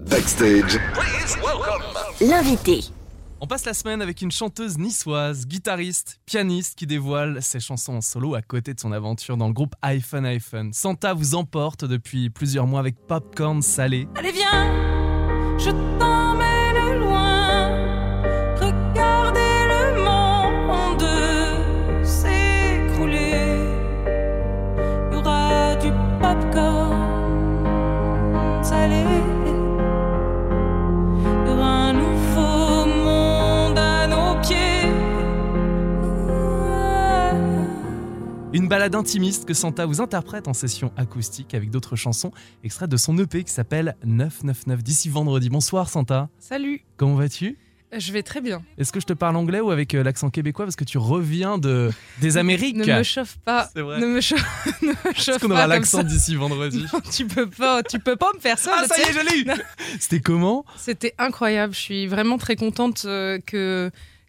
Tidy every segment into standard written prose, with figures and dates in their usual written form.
Backstage. L'invité. On passe la semaine avec une chanteuse niçoise, guitariste, pianiste qui dévoile ses chansons en solo à côté de son aventure dans le groupe Hyphen. Santa vous emporte depuis plusieurs mois avec Popcorn Salé. Allez viens, je t'emmène loin. Regardez le monde s'écrouler. Il y aura du popcorn salé. Il y aura un nouveau monde à nos pieds. Une balade intimiste que Santa vous interprète en session acoustique avec d'autres chansons extraites de son EP qui s'appelle 999 d'ici vendredi. Bonsoir Santa. Salut, Comment vas-tu ? je vais très bien. Est-ce que je te parle anglais ou avec l'accent québécois parce que tu reviens des Amériques ? Ne me chauffe pas. C'est vrai. Ne me chauffe Est-ce qu'on pas aura comme l'accent ça. d'ici vendredi ? Non, tu peux pas me faire ça. Ah ça y est, je l'ai eu. C'était comment ? C'était incroyable. Je suis vraiment très contente que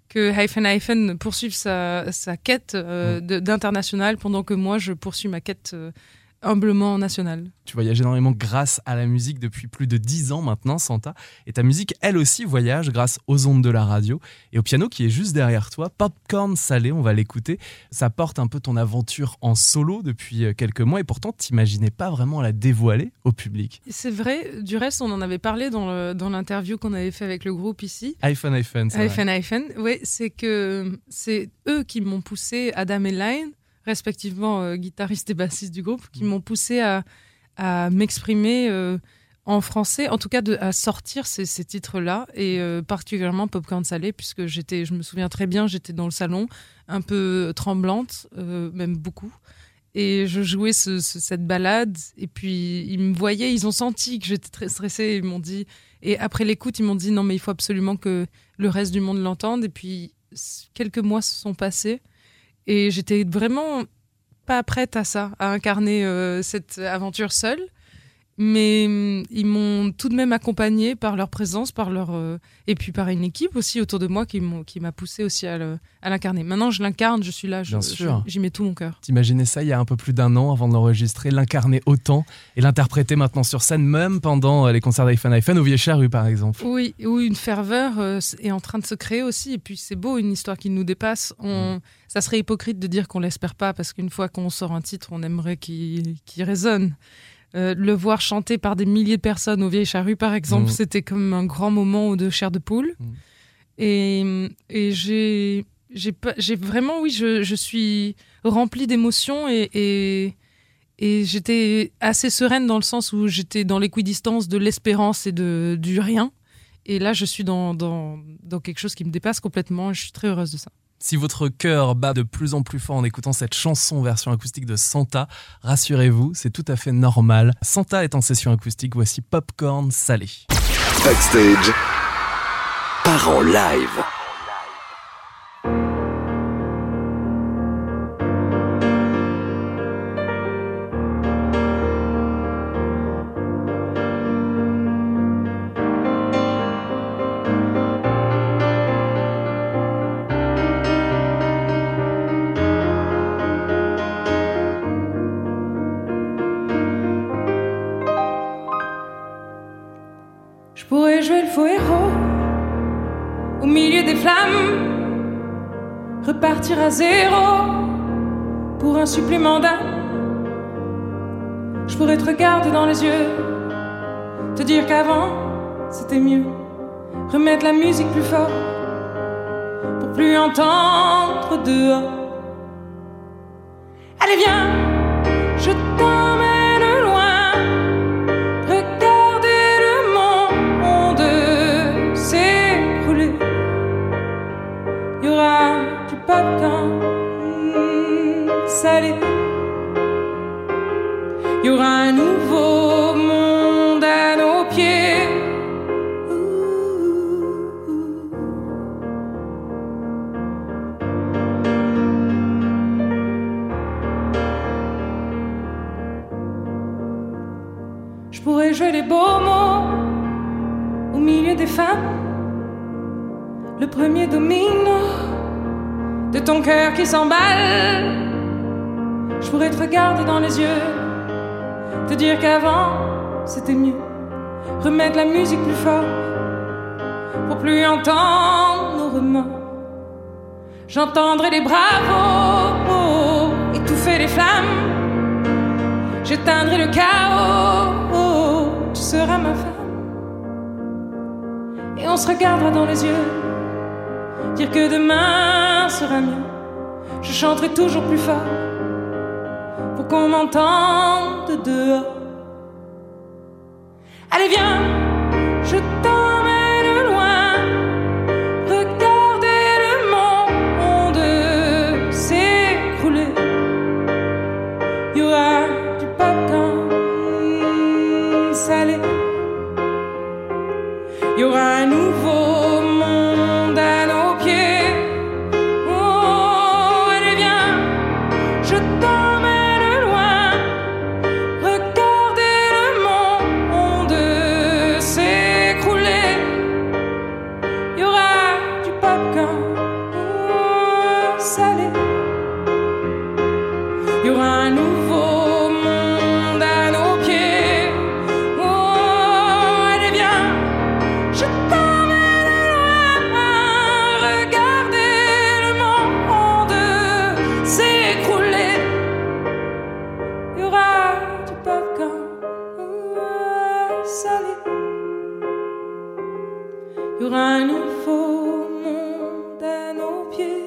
Hyphen poursuive sa quête d'international pendant que moi je poursuis ma quête humblement nationale. Tu voyages énormément grâce à la musique depuis plus de 10 ans maintenant, Santa. Et ta musique, elle aussi, voyage grâce aux ondes de la radio. Et au piano qui est juste derrière toi, Popcorn Salé, on va l'écouter. Ça porte un peu ton aventure en solo depuis quelques mois. Et pourtant, t'imaginais pas vraiment la dévoiler au public. C'est vrai, du reste on en avait parlé dans l'interview qu'on avait fait avec le groupe ici. Hyphen, c'est vrai. Hyphen, oui, c'est que c'est eux qui m'ont poussé, Adam et Line, respectivement guitariste et bassiste du groupe, qui m'ont poussé à m'exprimer en français, en tout cas à sortir ces titres-là, et particulièrement Popcorn Salé, puisque je me souviens très bien, j'étais dans le salon, un peu tremblante, même beaucoup, et je jouais cette balade, et puis ils me voyaient, ils ont senti que j'étais très stressée, ils m'ont dit, et après l'écoute, ils m'ont dit non mais il faut absolument que le reste du monde l'entende, et puis quelques mois se sont passés, et j'étais vraiment pas prête à ça, à incarner cette aventure seule. Mais ils m'ont tout de même accompagnée par leur présence, et puis par une équipe aussi autour de moi qui m'a poussée aussi à l'incarner. Maintenant, je l'incarne, je suis là, Bien sûr. j'y mets tout mon cœur. T'imaginais ça il y a un peu plus d'1 an avant de l'enregistrer, l'incarner autant et l'interpréter maintenant sur scène, même pendant les concerts d'Hyphen au Vieux-Charrue par exemple. Oui, où une ferveur est en train de se créer aussi. Et puis c'est beau, une histoire qui nous dépasse. Ça serait hypocrite de dire qu'on l'espère pas, parce qu'une fois qu'on sort un titre, on aimerait qu'il résonne. Le voir chanter par des milliers de personnes au Vieille-Charrue, par exemple, c'était comme un grand moment de chair de poule. Et j'ai vraiment, oui, je suis remplie d'émotions et j'étais assez sereine dans le sens où j'étais dans l'équidistance de l'espérance et du rien. Et là, je suis dans quelque chose qui me dépasse complètement et je suis très heureuse de ça. Si votre cœur bat de plus en plus fort en écoutant cette chanson version acoustique de Santa, rassurez-vous, c'est tout à fait normal. Santa est en session acoustique, voici Popcorn Salé. Backstage. Part en live. Je pourrais jouer le faux héros au milieu des flammes, repartir à zéro pour un supplément d'âme. Je pourrais te regarder dans les yeux, te dire qu'avant c'était mieux, remettre la musique plus fort pour plus entendre dehors. Allez viens, je t'emmène loin. Regardez le monde s'écrouler. Il y aura du popcorn salé. Il y aura un nouveau monde à nos pieds. Je pourrais jouer les beaux mots au milieu des femmes, le premier domino de ton cœur qui s'emballe. Je pourrais te regarder dans les yeux, te dire qu'avant c'était mieux, remettre la musique plus fort pour plus entendre nos remords. J'entendrai les bravos étouffer les flammes. J'éteindrai le chaos, tu seras ma femme. Et on se regardera dans les yeux, dire que demain sera mieux. Je chanterai toujours plus fort pour qu'on m'entende dehors. Allez viens, je t'emmène loin. Regardez le monde s'écrouler. Il y aura du popcorn salé. Il y aura un nouveau monde à nos pieds. Oh, allez viens, je t'emmène loin. Regardez le monde s'écrouler. Il y aura du popcorn salé. Il y aura un nouveau monde à nos pieds. Oh, allez viens, je t'emmène loin. Regardez le monde s'écrouler. Il y aura du popcorn salé. Il y aura un nouveau monde à nos pieds.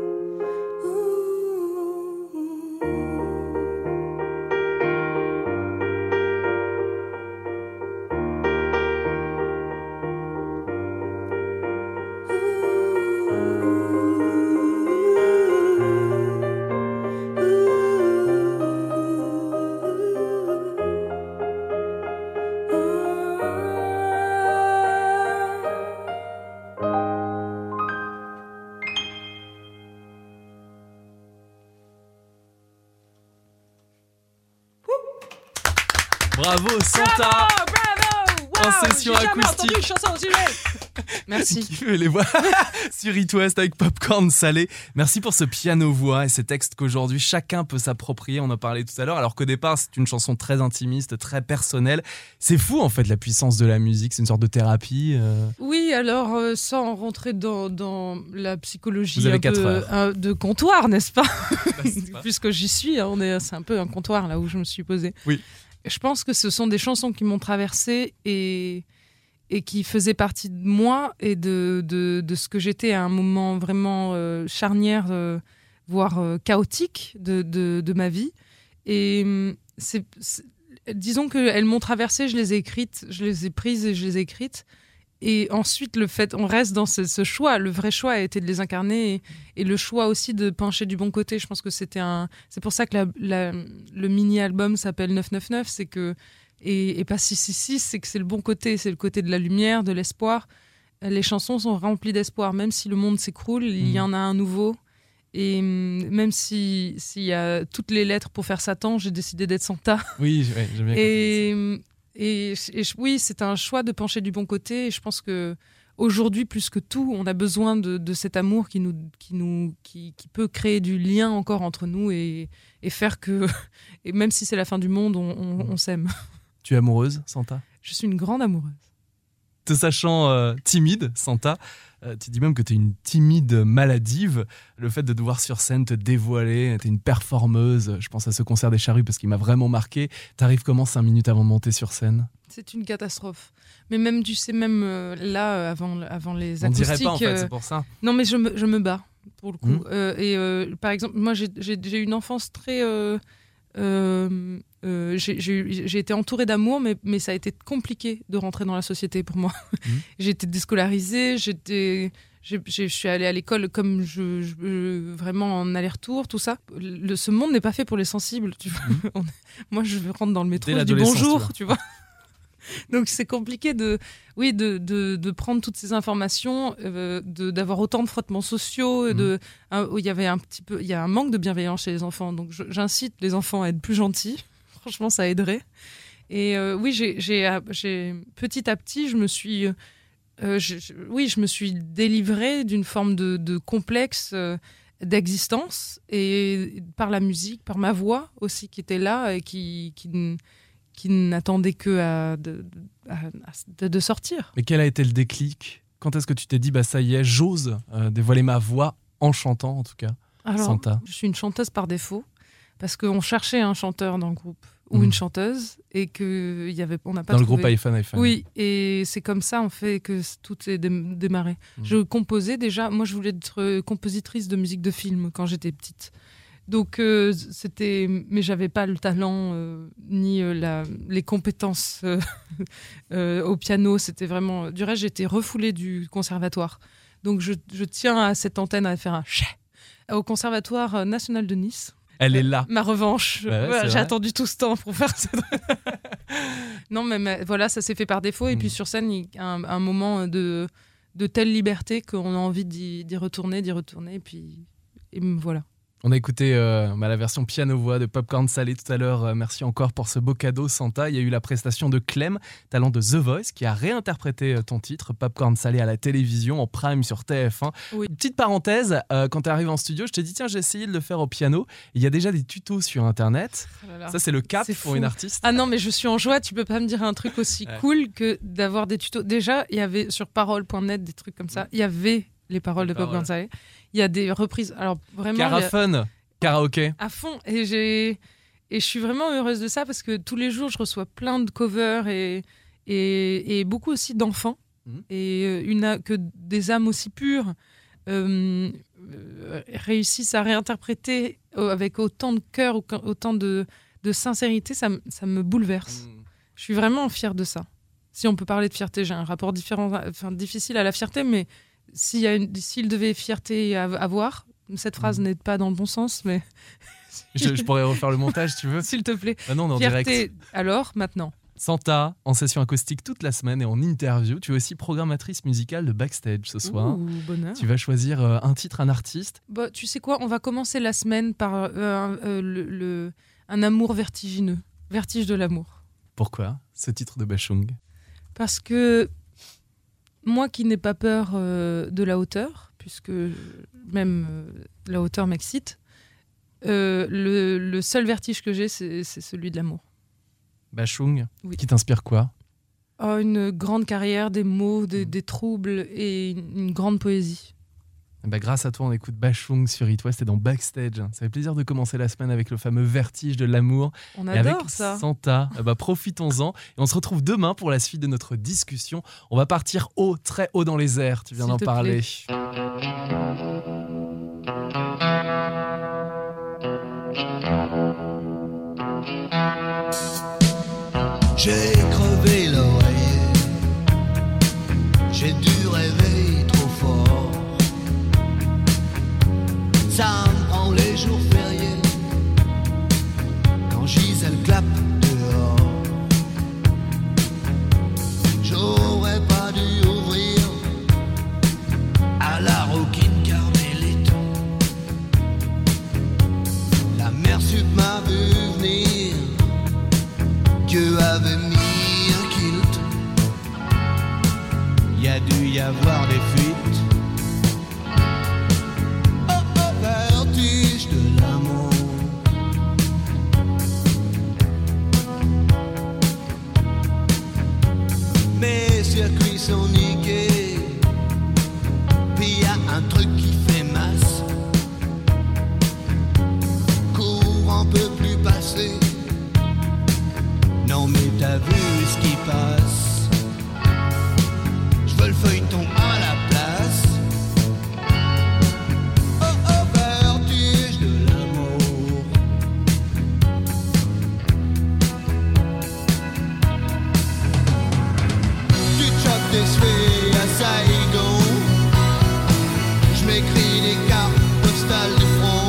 Bravo Santa. Bravo, En session acoustique. Entendu une chanson aussi belle. Merci. Qui fait les voix sur It West avec Popcorn Salé. Merci pour ce piano-voix et ces textes qu'aujourd'hui chacun peut s'approprier. On en parlait tout à l'heure, alors qu'au départ c'est une chanson très intimiste, très personnelle. C'est fou en fait la puissance de la musique, c'est une sorte de thérapie. Oui, alors sans rentrer dans la psychologie Vous avez un 4 peu heures. de comptoir, n'est-ce pas? N'est-ce pas ? Puisque j'y suis, hein, c'est un peu un comptoir là où je me suis posée. Oui. Je pense que ce sont des chansons qui m'ont traversée et qui faisaient partie de moi et de ce que j'étais à un moment vraiment charnière, voire chaotique de ma vie. Et disons qu'elles m'ont traversée, je les ai écrites, je les ai prises et je les ai écrites. Et ensuite, on reste dans ce choix. Le vrai choix a été de les incarner et le choix aussi de pencher du bon côté. Je pense que c'est pour ça que le mini-album s'appelle 999. C'est que, et pas 666, c'est que c'est le bon côté. C'est le côté de la lumière, de l'espoir. Les chansons sont remplies d'espoir. Même si le monde s'écroule, il y en a un nouveau. Et même s'il y a toutes les lettres pour faire Satan, j'ai décidé d'être Santa. Oui, j'aime bien. Et oui, c'est un choix de pencher du bon côté. Et je pense que aujourd'hui, plus que tout, on a besoin de cet amour qui peut créer du lien encore entre nous et faire que, et même si c'est la fin du monde, on s'aime. Tu es amoureuse, Santa ? Je suis une grande amoureuse. Te sachant timide, Santa, tu dis même que tu es une timide maladive. Le fait de devoir sur scène te dévoiler, tu es une performeuse. Je pense à ce concert des Charrues parce qu'il m'a vraiment marqué. T'arrives comment 5 minutes avant de monter sur scène ? C'est une catastrophe. Mais même, tu sais, là, avant les acoustiques... On dirait pas, en fait, c'est pour ça. Non, mais je me bats, pour le coup. Par exemple, moi, j'ai eu une enfance très... j'ai été entourée d'amour, mais ça a été compliqué de rentrer dans la société pour moi. J'ai été déscolarisée, je suis allée à l'école comme vraiment en aller-retour, tout ça. Ce monde n'est pas fait pour les sensibles. Tu vois. Moi, je rentre dans le métro, je dis bonjour, tu vois. Donc c'est compliqué de prendre toutes ces informations, d'avoir autant de frottements sociaux, il y a un manque de bienveillance chez les enfants. Donc j'incite les enfants à être plus gentils. Franchement, ça aiderait. Et j'ai petit à petit, je me suis délivrée d'une forme de complexe d'existence, et par la musique, par ma voix aussi qui était là et qui qui n'attendait que de sortir. Mais quel a été le déclic ? Quand est-ce que tu t'es dit, ça y est, j'ose dévoiler ma voix en chantant, en tout cas, Alors, Santa? Je suis une chanteuse par défaut, parce qu'on cherchait un chanteur dans le groupe, ou une chanteuse, et on n'a pas dans trouvé. le groupe iPhone. Oui, et c'est comme ça, en fait, que tout est démarré. Je composais déjà, moi je voulais être compositrice de musique de film quand j'étais petite. Donc, mais j'avais pas le talent ni les compétences au piano. C'était vraiment. Du reste, j'étais refoulée du conservatoire. Donc, je tiens à cette antenne à faire un chais au Conservatoire national de Nice. Elle est là. Ma revanche. Ouais, j'ai attendu tout ce temps pour faire ça. Non, mais voilà, ça s'est fait par défaut. Et puis sur scène, il y a un moment de telle liberté qu'on a envie d'y retourner. Et puis, voilà. On a écouté la version piano-voix de Popcorn Salé tout à l'heure. Merci encore pour ce beau cadeau, Santa. Il y a eu la prestation de Clem, talent de The Voice, qui a réinterprété ton titre, Popcorn Salé, à la télévision, en prime sur TF1. Oui. Petite parenthèse, quand tu arrives en studio, je t'ai dit, tiens, j'ai essayé de le faire au piano. Il y a déjà des tutos sur Internet. Oh là là. Ça, c'est le cap pour une artiste. Ah non, mais je suis en joie. Tu peux pas me dire un truc aussi cool que d'avoir des tutos. Déjà, il y avait sur parole.net des trucs comme ça. Il y avait les paroles de Popcorn Salé. Il y a des reprises. Alors vraiment. Carafun, karaoké. À fond. Et je suis vraiment heureuse de ça parce que tous les jours, je reçois plein de covers et beaucoup aussi d'enfants. Et que des âmes aussi pures réussissent à réinterpréter avec autant de cœur, autant de sincérité. Ça me bouleverse. Je suis vraiment fière de ça. Si on peut parler de fierté, j'ai un rapport difficile à la fierté, mais s'il devait fierté à avoir, cette phrase n'est pas dans le bon sens, mais... je pourrais refaire le montage, tu veux? S'il te plaît. Non, on est en fierté, direct. Alors, maintenant. Santa, en session acoustique toute la semaine et en interview. Tu es aussi programmatrice musicale de Backstage ce soir. Ouh, bonheur. Tu vas choisir un titre, un artiste. Tu sais quoi? On va commencer la semaine par un amour vertigineux. Vertige de l'amour. Pourquoi ce titre de Bashung? Parce que... Moi qui n'ai pas peur de la hauteur, puisque même la hauteur m'excite, le seul vertige que j'ai, c'est celui de l'amour. Bashung, qui t'inspire quoi? Une grande carrière, des mots, des troubles et une grande poésie. Grâce à toi, on écoute Bashung sur It West et dans Backstage. Ça fait plaisir de commencer la semaine avec le fameux vertige de l'amour. On adore et avec ça. Santa. Profitons-en. Et on se retrouve demain pour la suite de notre discussion. On va partir haut, très haut dans les airs. Tu viens d'en parler. J'ai crevé l'oreiller. J'ai dû rêver trop fort. Ça me prend les jours fériés quand Gisèle clappe dehors. J'aurais pas dû ouvrir à la Roquine Carmelite. La mère sup m'a vu venir. Dieu avait mis un kilt. Y a dû y avoir des fuites. De l'amour. Mes circuits sont niqués. Puis y a un truc qui fait masse. Courant peut plus passer. Non mais t'as vu ce qui passe. Je veux le feuilleton à la place. À Saigon, je m'écris des cartes postales du front.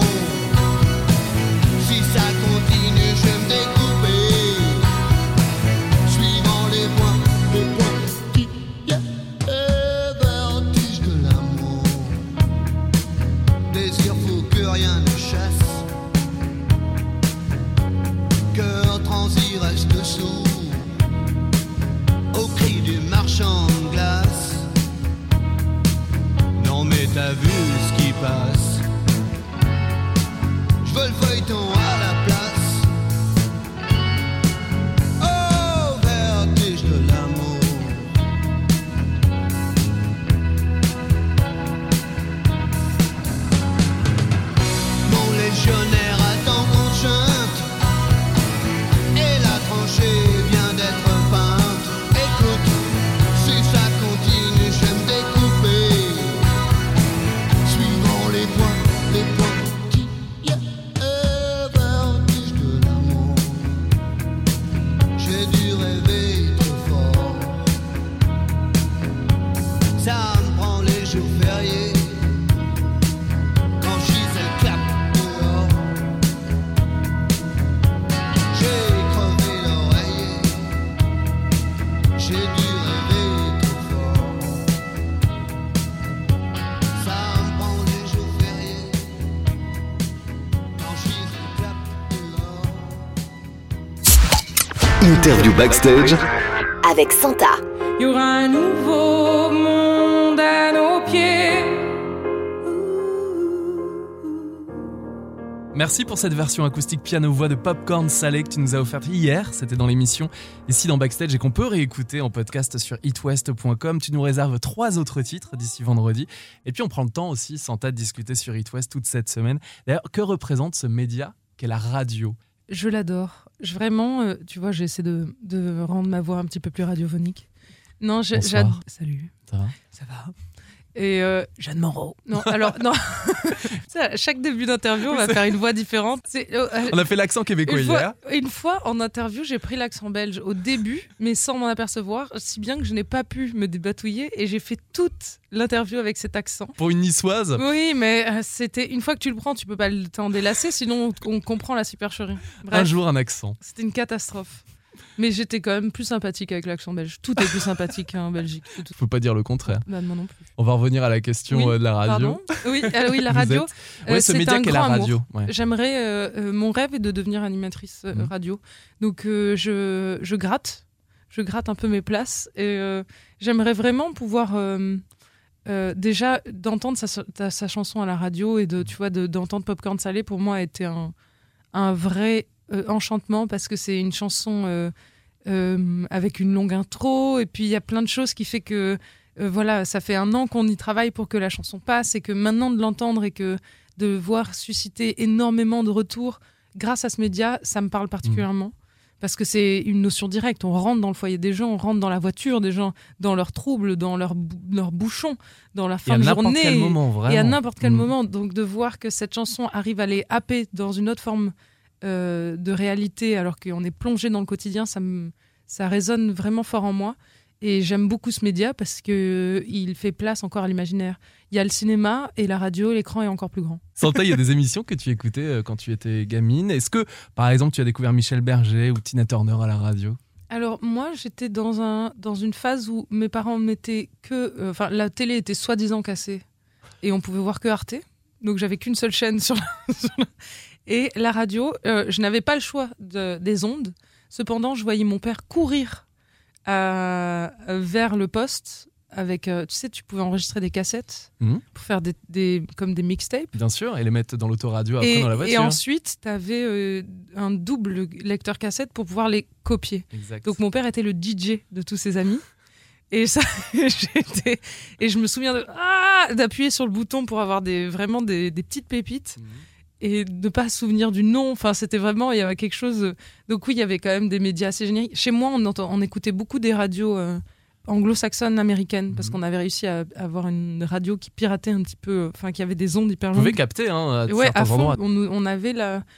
Si ça continue, je vais me découper, suivant les points qui vertige de l'amour. Désir fou que rien ne chasse. Cœur transi reste sourd au cri du marchand de glace. Non mais t'as vu ce qui passe. Je veux le feuilleton à la place. Oh Interview backstage avec Santa. Il y aura un nouveau monde à nos pieds. Merci pour cette version acoustique piano-voix de Popcorn Salé que tu nous as offerte hier. C'était dans l'émission Ici dans Backstage et qu'on peut réécouter en podcast sur itwest.com. Tu nous réserves 3 autres titres d'ici vendredi. Et puis on prend le temps aussi, Santa, de discuter sur It West toute cette semaine. D'ailleurs, que représente ce média qu'est la radio ? Je l'adore. Vraiment, tu vois, j'essaie de rendre ma voix un petit peu plus radiophonique. Non, j'adore. Salut. Ça va ? Ça va. Et Jeanne Moreau. Non, alors, non. À chaque début d'interview, on va faire une voix différente. On a fait l'accent québécois hier. Une fois, en interview, j'ai pris l'accent belge au début, mais sans m'en apercevoir, si bien que je n'ai pas pu me débatouiller et j'ai fait toute l'interview avec cet accent. Pour une niçoise ? Oui, mais c'était une fois que tu le prends, tu peux pas t'en délasser, sinon on comprend la supercherie. Bref, Un jour, un accent. c'était une catastrophe. Mais j'étais quand même plus sympathique avec l'accent belge. Tout est plus sympathique en Belgique. Faut pas dire le contraire. Bah, moi non plus. On va revenir à la question de la radio. Oui, la radio. Ce média qu'est la radio. Ouais. J'aimerais, mon rêve est de devenir animatrice radio. Donc je gratte un peu mes places et j'aimerais vraiment pouvoir déjà d'entendre sa chanson à la radio et d'entendre Popcorn Salé pour moi a été un vrai enchantement parce que c'est une chanson avec une longue intro et puis il y a plein de choses qui fait que voilà, ça fait 1 an qu'on y travaille pour que la chanson passe et que maintenant de l'entendre et que de voir susciter énormément de retours grâce à ce média, ça me parle particulièrement parce que c'est une notion directe. On rentre dans le foyer des gens, on rentre dans la voiture des gens, dans leurs troubles, dans leurs bouchons, dans la fin de journée. Et à n'importe quel moment. Donc de voir que cette chanson arrive à les happer dans une autre forme de réalité alors qu'on est plongé dans le quotidien, ça résonne vraiment fort en moi et j'aime beaucoup ce média parce qu'il fait place encore à l'imaginaire. Il y a le cinéma et la radio, l'écran est encore plus grand. Santa, il y a des émissions que tu écoutais quand tu étais gamine. Est-ce que, par exemple, tu as découvert Michel Berger ou Tina Turner à la radio ? Alors moi, j'étais dans une phase où mes parents mettaient que... la télé était soi-disant cassée et on pouvait voir que Arte. Donc j'avais qu'une seule chaîne sur la... Et la radio, je n'avais pas le choix des ondes. Cependant, je voyais mon père courir vers le poste avec, tu pouvais enregistrer des cassettes pour faire comme des mixtapes. Bien sûr, et les mettre dans l'autoradio après dans la voiture. Et ensuite, tu avais un double lecteur cassette pour pouvoir les copier. Exact. Donc mon père était le DJ de tous ses amis. Et ça, et je me souviens d'appuyer sur le bouton pour avoir vraiment des petites pépites. Et de ne pas se souvenir du nom. Enfin, c'était vraiment, il y avait quelque chose. Donc oui, il y avait quand même des médias assez génériques. Chez moi, on écoutait beaucoup des radios anglo-saxonnes américaines parce qu'on avait réussi à avoir une radio qui piratait un petit peu, qui avait des ondes hyper longues. Vous pouvez capter, à certains endroits. On avait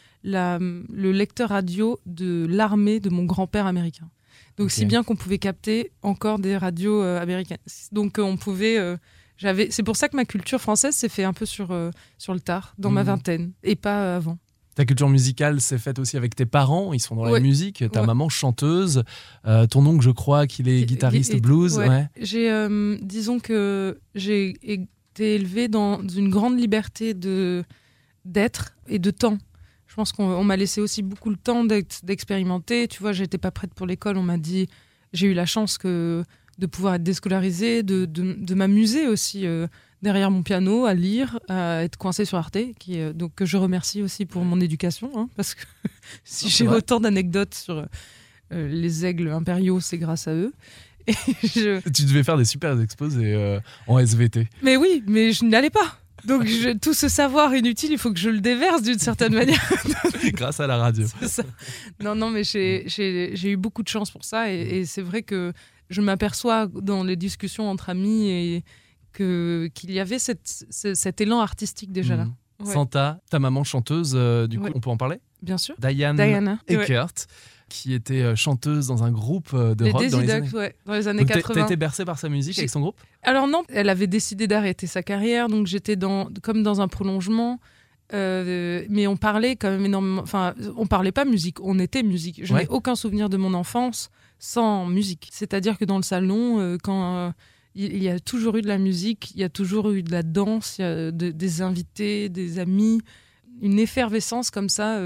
le lecteur radio de l'armée de mon grand-père américain. Donc si bien qu'on pouvait capter encore des radios américaines. Donc on pouvait... c'est pour ça que ma culture française s'est fait un peu sur le tard, dans ma vingtaine, et pas avant. Ta culture musicale s'est faite aussi avec tes parents, ils sont dans la musique. Ta maman chanteuse, ton oncle, je crois qu'il est guitariste blues. Ouais. Disons que j'ai été élevée dans une grande liberté d'être et de temps. Je pense qu'on m'a laissé aussi beaucoup le temps d'expérimenter. Tu vois, j'étais pas prête pour l'école, on m'a dit, j'ai eu la chance de pouvoir être déscolarisée, de m'amuser aussi derrière mon piano, à lire, à être coincée sur Arte, donc que je remercie aussi pour mon éducation, parce que si j'ai autant d'anecdotes sur les aigles impériaux, c'est grâce à eux. Et Tu devais faire des super exposés en SVT. Mais oui, mais je n'allais pas. Donc tout ce savoir inutile, il faut que je le déverse d'une certaine manière. Grâce à la radio. C'est ça. Non, mais j'ai eu beaucoup de chance pour ça, et c'est vrai que je m'aperçois dans les discussions entre amis et qu'il y avait cet élan artistique déjà là. Ouais. Santa, ta maman chanteuse, du coup, on peut en parler ? Bien sûr. Diana Eckert, qui était chanteuse dans un groupe de rock dans les années 80. T'as été bercée par sa musique avec son groupe ? Alors non, elle avait décidé d'arrêter sa carrière, donc j'étais comme dans un prolongement. Mais on parlait quand même énormément. Enfin, on parlait pas musique, on était musique. Je n'ai aucun souvenir de mon enfance sans musique. C'est-à-dire que dans le salon, quand il y a toujours eu de la musique, il y a toujours eu de la danse, il y a des invités, des amis, une effervescence comme ça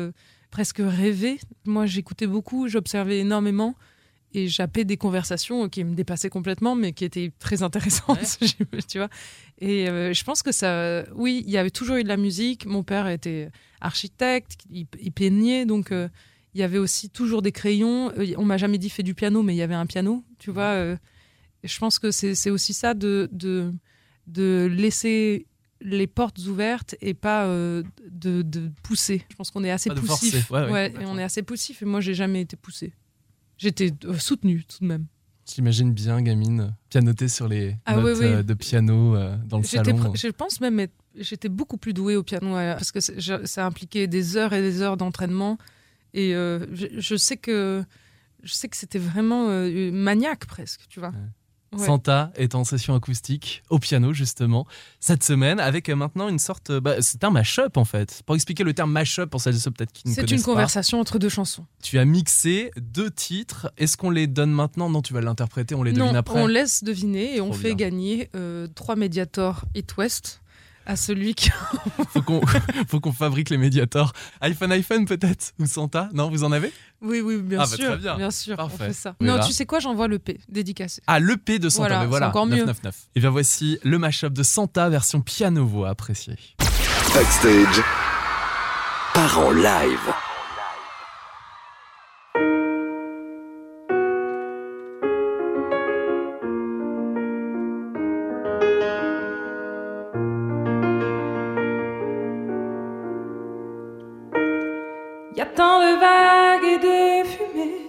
presque rêver. Moi, j'écoutais beaucoup, j'observais énormément et j'appelais des conversations qui me dépassaient complètement, mais qui étaient très intéressantes, tu vois. Et je pense que ça... Oui, il y avait toujours eu de la musique. Mon père était architecte, il peignait, donc il y avait aussi toujours des crayons. On m'a jamais dit fais du piano, mais il y avait un piano, tu vois. Je pense que c'est aussi ça de laisser les portes ouvertes et pas de pousser. Je pense qu'on est assez poussif. Et on est assez poussif et moi j'ai jamais été poussée. J'étais soutenue tout de même. J'imagine bien, gamine, pianoter sur les notes de piano dans le salon. Je pense même j'étais beaucoup plus douée au piano parce que ça impliquait des heures et des heures d'entraînement et je sais que c'était vraiment maniaque presque, tu vois. Ouais. Santa est en session acoustique au piano justement cette semaine avec maintenant une sorte c'est un mash-up en fait. Pour expliquer le terme mash-up pour celles et ceux peut-être qui ne connaissent pas. C'est une conversation entre deux chansons. Tu as mixé 2 titres. Est-ce qu'on les donne maintenant ? Non, tu vas l'interpréter, on les devine après. Non, on laisse deviner et on fait gagner 3 Mediator It West à celui qui... faut qu'on fabrique les Mediator. iPhone peut-être ? Ou Santa ? Non, vous en avez ? Oui, bien sûr. Très bien. Bien sûr, parfait. on fait ça. Voilà. Non, tu sais quoi, j'envoie l'EP dédicacé. Ah, l'EP de Santa, voilà. C'est encore mieux. 999. Et bien voici le mash-up de Santa version piano-voix apprécié. Backstage, part en live. Y a tant de vagues et de fumée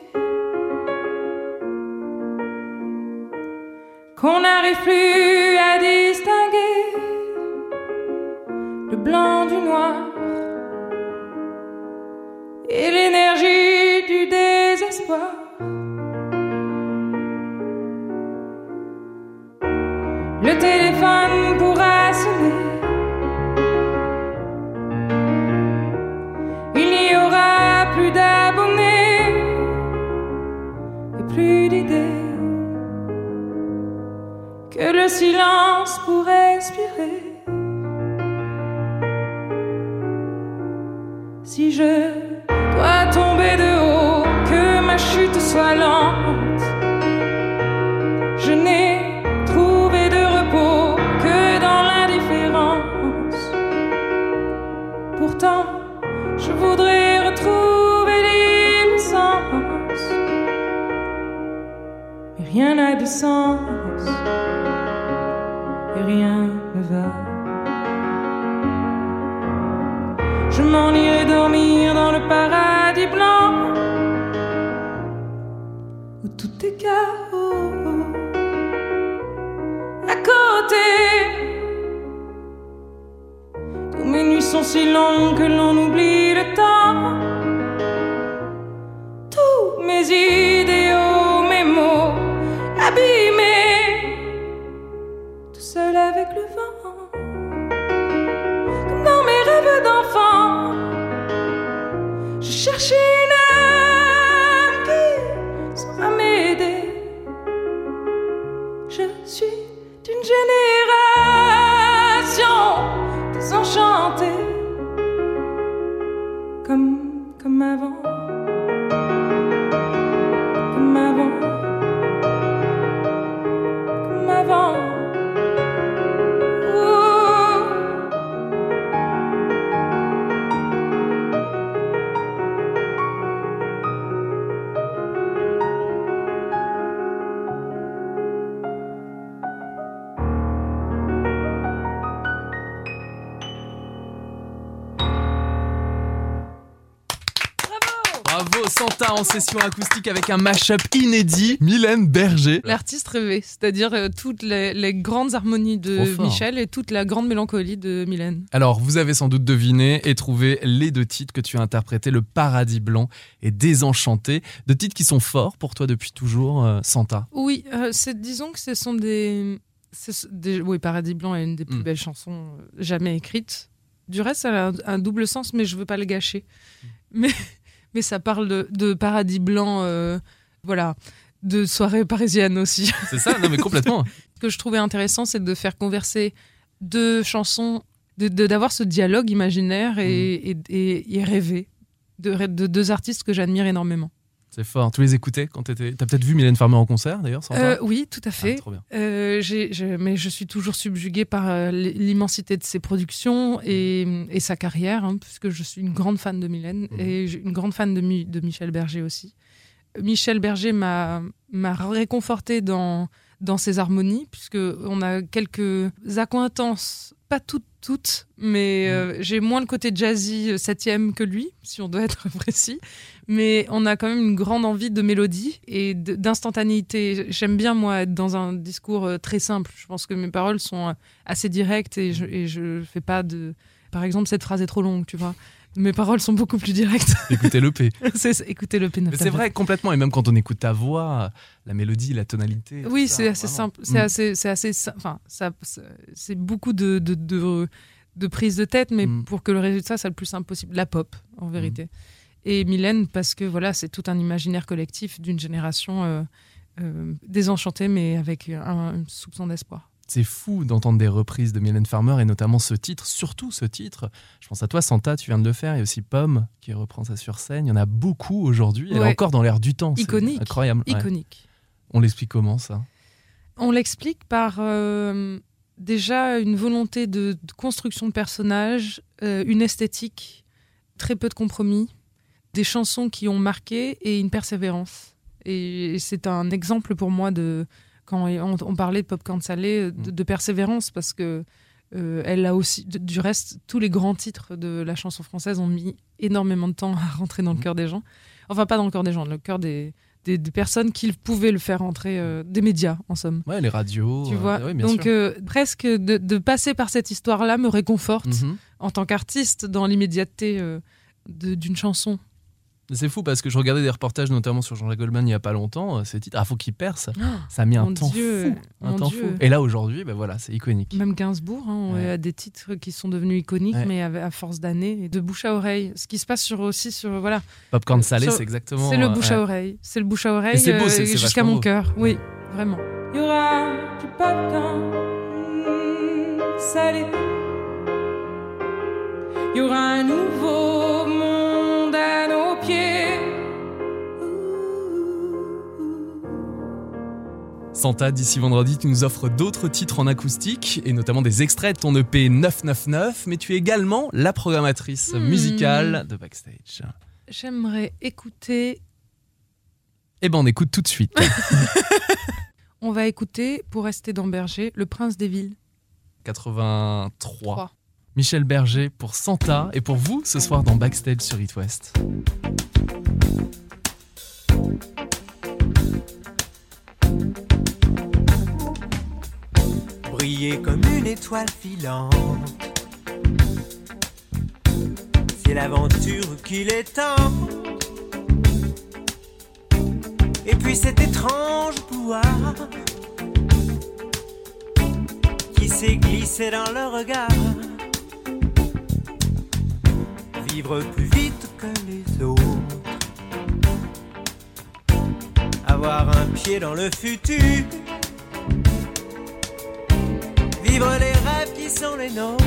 qu'on n'arrive plus à distinguer le blanc du noir et l'énergie du désespoir. Le téléphone pourra sonner. Plus d'abonnés et plus d'idées que le silence pour respirer. Si je dois tomber de haut, que ma chute soit lente, je n'ai trouvé de repos que dans l'indifférence. Pourtant, je voudrais retrouver l'innocence, mais rien n'a de sens et rien ne va. Je m'en irai dormir dans le paradis blanc où tout est chaos. À côté, tous mes nuits sont si longues que l'on oublie le temps. Tous mes idéaux, mes mots abîmés, tout seul avec le vent. Comme dans mes rêves d'enfant, je cherchais une âme qui saura m'aider. Je suis d'une génération désenchantée, comme avant. Comme avant. Comme avant. Bravo Santa en session acoustique avec un mash-up inédit. Mylène Berger. L'artiste rêvé, c'est-à-dire toutes les grandes harmonies de Michel et toute la grande mélancolie de Mylène. Alors, vous avez sans doute deviné et trouvé les 2 titres que tu as interprétés, Le Paradis Blanc et Désenchanté. 2 titres qui sont forts pour toi depuis toujours, Santa. Oui, disons que ce sont des... Oui, Paradis Blanc est une des plus belles chansons jamais écrites. Du reste, ça a un double sens, mais je veux pas le gâcher. Mais ça parle de paradis blanc, voilà, de soirée parisienne aussi. C'est ça, non mais complètement. Ce que je trouvais intéressant, c'est de faire converser 2 chansons, d'avoir ce dialogue imaginaire et rêver de deux artistes que j'admire énormément. C'est fort. Tu les écoutais quand t'as peut-être vu Mylène Farmer en concert d'ailleurs, Santa ? Oui, tout à fait. Trop bien. Mais je suis toujours subjuguée par l'immensité de ses productions et sa carrière, puisque je suis une grande fan de Mylène et une grande fan de Michel Berger aussi. Michel Berger m'a réconfortée dans ses harmonies, puisqu'on a quelques accointances, pas toutes, mais j'ai moins le côté jazzy 7e que lui, si on doit être précis. Mais on a quand même une grande envie de mélodie et d'instantanéité. J'aime bien, moi, être dans un discours très simple. Je pense que mes paroles sont assez directes et je fais pas de... Par exemple, cette phrase est trop longue, tu vois. Mes paroles sont beaucoup plus directes. Écoutez l'EP. Écoutez l'EP. Mais c'est vrai, complètement. Et même quand on écoute ta voix, la mélodie, la tonalité. Oui, ça, c'est assez simple. C'est assez simple. Enfin, c'est beaucoup de prise de tête, mais pour que le résultat soit le plus simple possible. La pop, en vérité. Et Mylène, parce que voilà, c'est tout un imaginaire collectif d'une génération désenchantée, mais avec un soupçon d'espoir. C'est fou d'entendre des reprises de Mylène Farmer et notamment surtout ce titre. Je pense à toi, Santa, tu viens de le faire. Il y a aussi Pomme qui reprend ça sur scène. Il y en a beaucoup aujourd'hui. Elle est encore dans l'air du temps. Iconique. C'est incroyable. Iconique. Ouais. On l'explique comment, ça ? On l'explique par déjà une volonté de construction de personnages, une esthétique, très peu de compromis, des chansons qui ont marqué et une persévérance. Et c'est un exemple pour moi de... Quand on parlait de Popcorn Salé, de persévérance, parce que elle a aussi, du reste, tous les grands titres de la chanson française ont mis énormément de temps à rentrer dans le cœur des gens. Enfin, pas dans le cœur des gens, dans le cœur des personnes qui pouvaient le faire rentrer, des médias, en somme. Ouais, les radios. Tu vois, oui, bien donc sûr. presque de passer par cette histoire-là me réconforte en tant qu'artiste dans l'immédiateté d'une chanson. C'est fou parce que je regardais des reportages notamment sur Jean-Jacques Goldman il n'y a pas longtemps. Ces titres, faut qu'il perce. Ça a mis un temps fou. Et là aujourd'hui, voilà, c'est iconique. Même Gainsbourg a des titres qui sont devenus iconiques, mais à force d'années, de bouche à oreille. Ce qui se passe aussi sur voilà. Popcorn Salé, c'est exactement. C'est le bouche à oreille. C'est le bouche à oreille. C'est beau, c'est jusqu'à mon cœur. Oui, vraiment. Il y aura du popcorn salé. Il y aura un nouveau monde à nos pieds. Santa, d'ici vendredi, tu nous offres d'autres titres en acoustique et notamment des extraits de ton EP 999, mais tu es également la programmatrice musicale de Backstage. J'aimerais écouter... Eh ben, on écoute tout de suite. On va écouter, pour rester dans Berger, Le Prince des Villes. 83. Michel Berger pour Santa et pour vous ce soir dans Backstage sur It West. Briller comme une étoile filante, c'est l'aventure qui les tente. Et puis cet étrange pouvoir qui s'est glissé dans le regard. Vivre plus vite que les autres, avoir un pied dans le futur, vivre les rêves qui sont les nôtres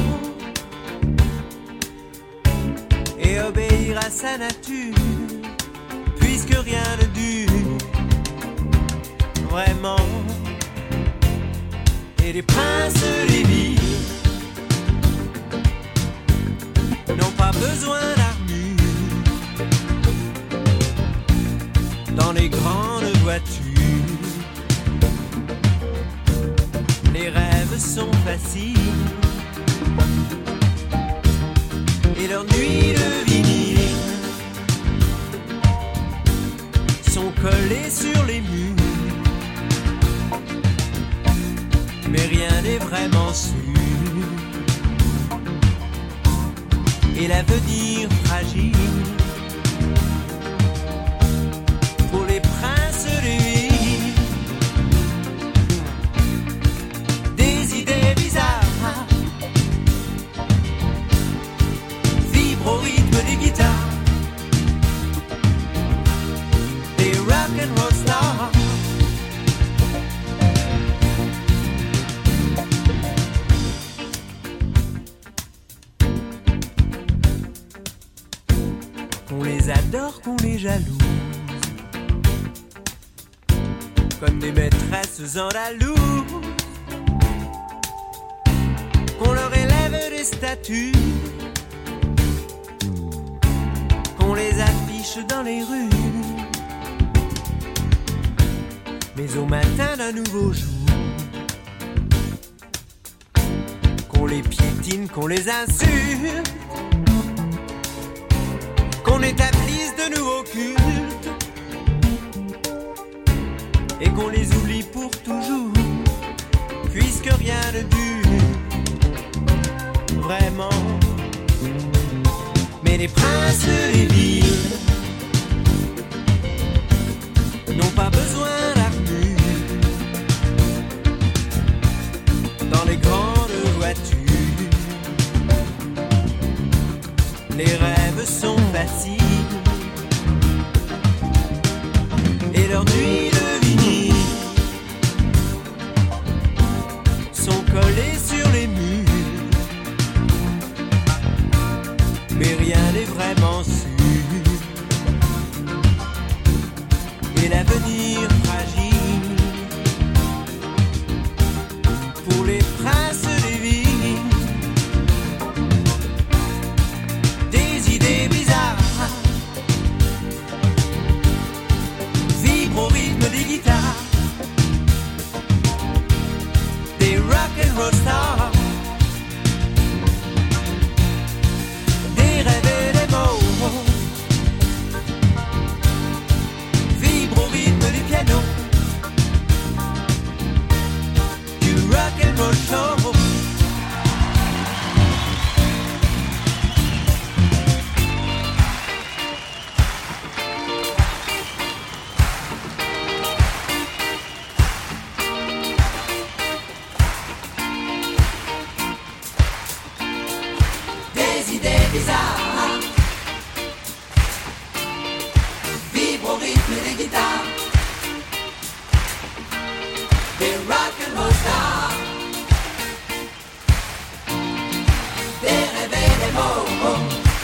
et obéir à sa nature, puisque rien ne dure vraiment. Et les princes des villes n'ont pas besoin d'armure dans les grandes voitures. Les rêves sont faciles et leurs nuits de vinyle sont collées sur les murs. Mais rien n'est vraiment sûr et l'avenir fragile pour les princes des villes. Des idées bizarres vibrent au rythme des guitares, des rock'n'roll stars. lors qu'on les jalouse. Comme des maîtresses andalouse, qu'on leur élève des statues, qu'on les affiche dans les rues. Mais au matin d'un nouveau jour, qu'on les piétine, qu'on les insulte, qu'on établisse de nouveaux cultes et qu'on les oublie pour toujours, puisque rien ne dure vraiment. Mais les princes des villes n'ont pas besoin d'armure dans les grandes voitures. Les rêves sont faciles et leurs nuits de vinyle sont collées sur les murs. Mais rien n'est vraiment sûr et l'avenir fragile pour les princes des villes. Des idées bizarres vibrent au rythme des guitares, des rock'n'roll stars, des rêves et des mots vibrent au rythme du piano, du rock'n'roll show. Des idées bizarres vibrent au rythme des guitares, des rock'n'roll stars, des rêves et des mots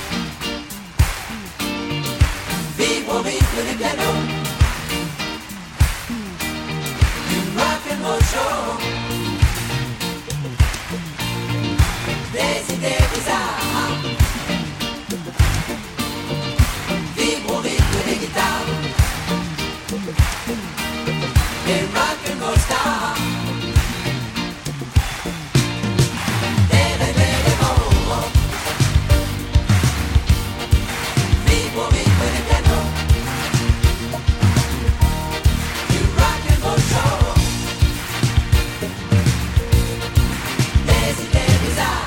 vibrent au rythme des pianos, du rock'n'roll show. Des idées bizarres vibrent au rythme des guitares, des rock'n'roll stars, des rêves et des mots vibrent au rythme des pianos, du rock'n'roll show. Des idées bizarres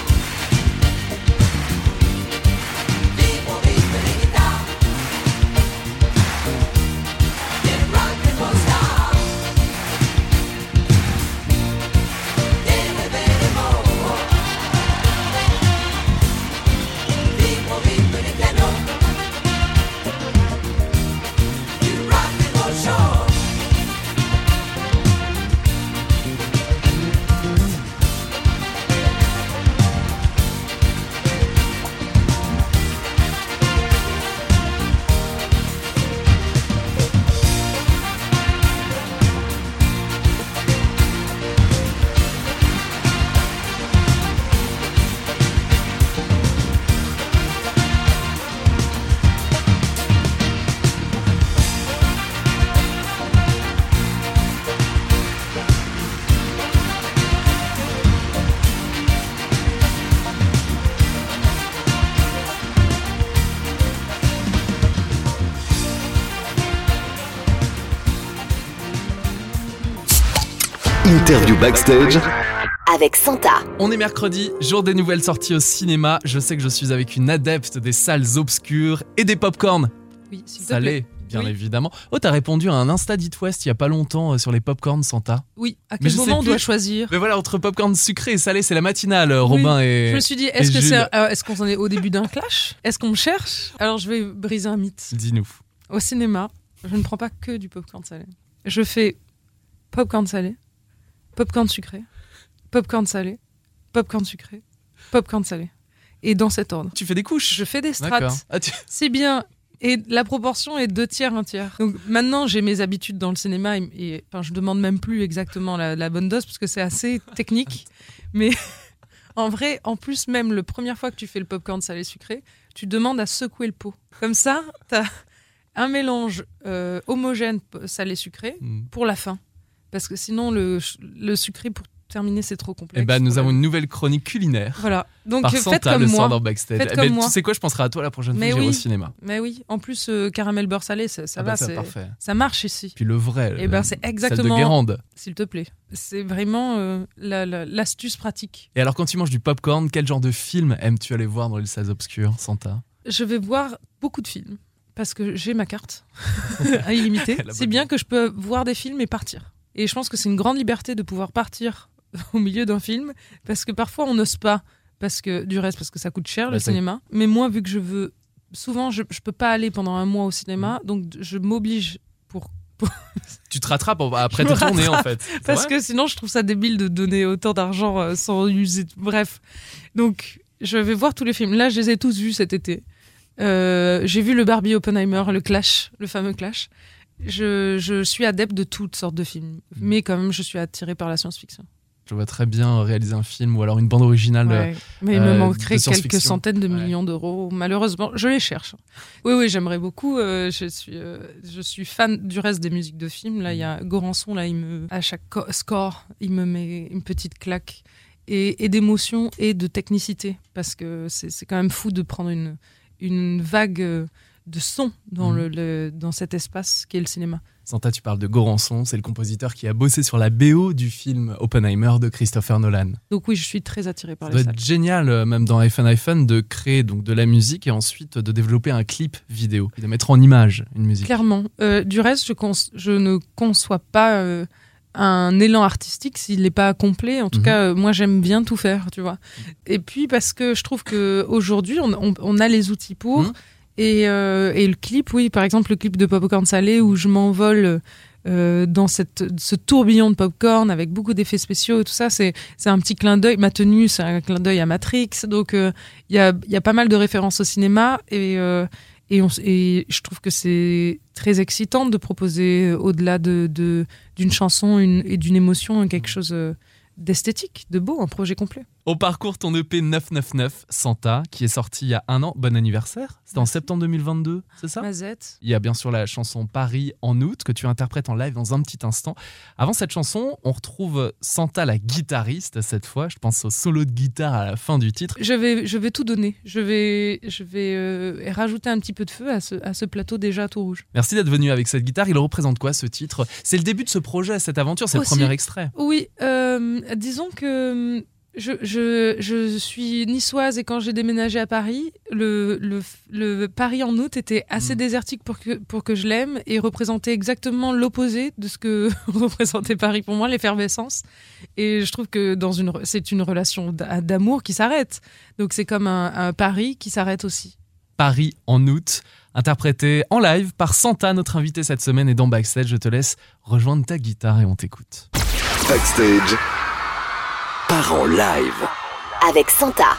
Interview backstage avec Santa. On est mercredi, jour des nouvelles sorties au cinéma. Je sais que je suis avec une adepte des salles obscures et des pop-corn Oui, s'il te salés, plaît. bien Oui. évidemment. Oh, t'as répondu à un Insta d'It West il y a pas longtemps sur les pop-corn, Santa. Oui, à Mais quel je sais moment on plus. doit choisir? Mais voilà, entre pop-corn sucré et salé, c'est la matinale, Robin et. Je me suis dit, est-ce et que Jules. est-ce qu'on en est au début d'un clash? Est-ce qu'on me cherche? Alors je vais briser un mythe. Dis-nous. Au cinéma, je ne prends pas que du popcorn salé. Je fais popcorn salé, popcorn sucré, popcorn salé, popcorn sucré, popcorn salé. Et dans cet ordre. Tu fais des couches. Je fais des D'accord. strates. Ah, tu- Si bien Et la proportion est 2/3, 1/3. Donc maintenant, j'ai mes habitudes dans le cinéma et je demande même plus exactement la bonne dose parce que c'est assez technique. Mais en vrai, en plus, même la première fois que tu fais le popcorn salé-sucré, tu demandes à secouer le pot. Comme ça, t'as un mélange homogène salé-sucré pour la fin. Parce que sinon, le sucré pour terminer, c'est trop complexe. Nous avons une nouvelle chronique culinaire. Voilà. Donc par faites Santa, comme le moi. soir dans Backstage. Comme moi. Tu sais quoi, je penserai à toi la prochaine fois que j'irai au cinéma. Mais oui. En plus, caramel beurre salé, ça va. C'est parfait. Ça marche ici. Puis le vrai. C'est exactement. Celle de Guérande. S'il te plaît. C'est vraiment l'astuce pratique. Et alors, quand tu manges du popcorn, quel genre de film aimes-tu aller voir dans les salles obscures, Santa ? Je vais voir beaucoup de films. Parce que j'ai ma carte à illimité. C'est bien que je peux voir des films et partir. Et je pense que c'est une grande liberté de pouvoir partir au milieu d'un film, parce que parfois on n'ose pas, parce que ça coûte cher le cinéma. Mais moi, vu que je veux, souvent je peux pas aller pendant un mois au cinéma, donc je m'oblige pour... Tu te rattrapes après tes tournées en fait. Parce que sinon je trouve ça débile de donner autant d'argent sans user. Bref, donc je vais voir tous les films. Là, je les ai tous vus cet été. J'ai vu le Barbie Oppenheimer, le fameux Clash. Je suis adepte de toutes sortes de films, mais quand même je suis attirée par la science-fiction. Je vois très bien réaliser un film ou alors une bande originale. Ouais. Mais il me manquerait quelques centaines de millions d'euros. Malheureusement, je les cherche. Oui, j'aimerais beaucoup. Je suis fan du reste des musiques de films. Là, il y a Goranson. Là, à chaque score, il me met une petite claque et d'émotion et de technicité, parce que c'est quand même fou de prendre une vague de son dans cet espace qu'est le cinéma. Santa, tu parles de Goranson, c'est le compositeur qui a bossé sur la BO du film Oppenheimer de Christopher Nolan. Donc oui, je suis très attirée par les salles. Ça doit être génial, même dans iPhone, de créer donc de la musique et ensuite de développer un clip vidéo, et de mettre en image une musique. Clairement. Du reste, je ne conçois pas un élan artistique s'il n'est pas complet. En tout cas, moi, j'aime bien tout faire, tu vois. Et puis, parce que je trouve qu'aujourd'hui, on a les outils pour... Et le clip, oui, par exemple le clip de Popcorn Salé où je m'envole dans ce tourbillon de popcorn avec beaucoup d'effets spéciaux et tout ça, c'est un petit clin d'œil. Ma tenue, c'est un clin d'œil à Matrix. Donc il y a pas mal de références au cinéma et je trouve que c'est très excitant de proposer au-delà d'une chanson et d'une émotion quelque chose d'esthétique, de beau, un projet complet. Au parcours ton EP 999, Santa, qui est sorti il y a 1 an. Bon anniversaire. C'était en septembre 2022, c'est ça ? Mazette. Il y a bien sûr la chanson Paris en août, que tu interprètes en live dans un petit instant. Avant cette chanson, on retrouve Santa, la guitariste, cette fois. Je pense au solo de guitare à la fin du titre. Je vais tout donner. Je vais rajouter un petit peu de feu à ce plateau déjà tout rouge. Merci d'être venu avec cette guitare. Il représente quoi, ce titre ? C'est le début de ce projet, cette aventure, c'est le premier extrait. Oui, disons que... Je suis niçoise et quand j'ai déménagé à Paris, le Paris en août était assez désertique pour que je l'aime et représentait exactement l'opposé de ce que représentait Paris pour moi, l'effervescence. Et je trouve que c'est une relation d'amour qui s'arrête. Donc c'est comme un Paris qui s'arrête aussi. Paris en août, interprété en live par Santa, notre invité cette semaine. Et dans Backstage, je te laisse rejoindre ta guitare et on t'écoute. Backstage part en live avec Santa.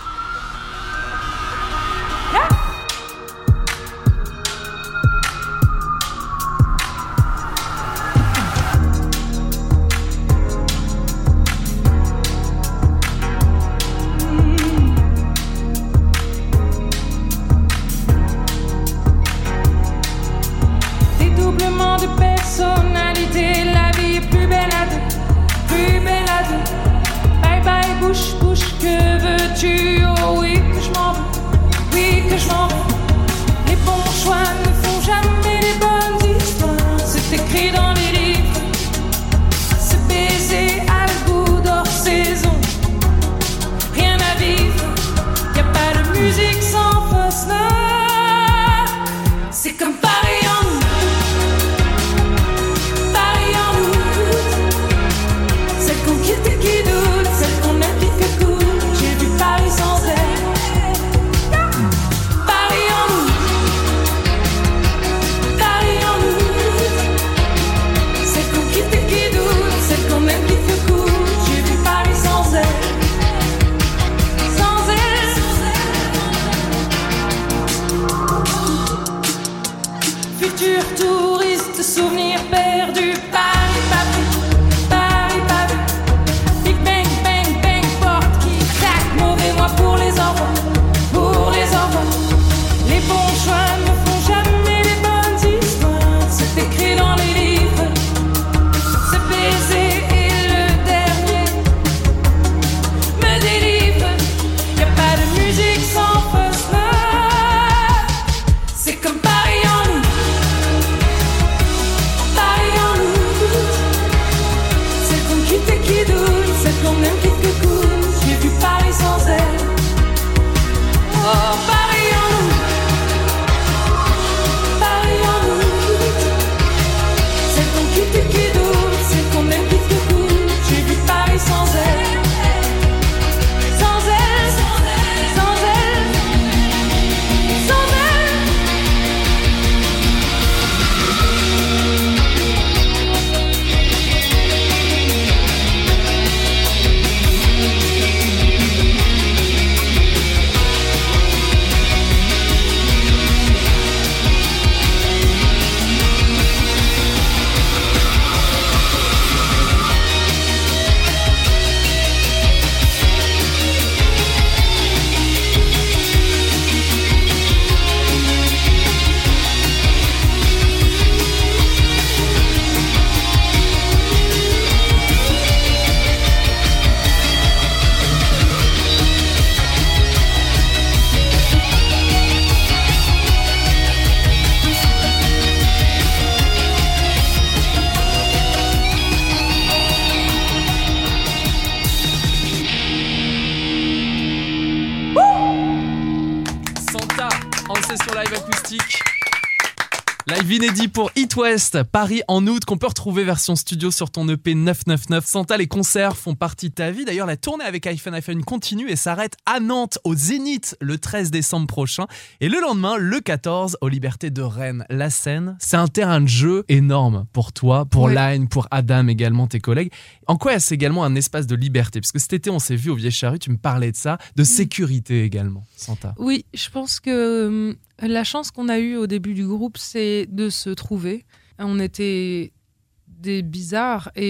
Dédoublement de personnalité, la vie est plus belle à deux, plus belle à deux. Bye bye bouche, que veux-tu? Oh oui que je m'en veux, oui que je m'en veux. Live inédit pour It West, Paris en août, qu'on peut retrouver version studio sur ton EP 999. Santa, les concerts font partie de ta vie. D'ailleurs, la tournée avec iPhone continue et s'arrête à Nantes, au Zénith, le 13 décembre prochain. Et le lendemain, le 14, aux Libertés de Rennes. La scène, c'est un terrain de jeu énorme pour toi, pour Line, pour Adam également, tes collègues. En quoi est-ce également un espace de liberté? Parce que cet été, on s'est vu au Vieille Charrue, tu me parlais de ça, de sécurité également, Santa. Oui, je pense que la chance qu'on a eue au début du groupe, c'est de se trouver. On était des bizarres et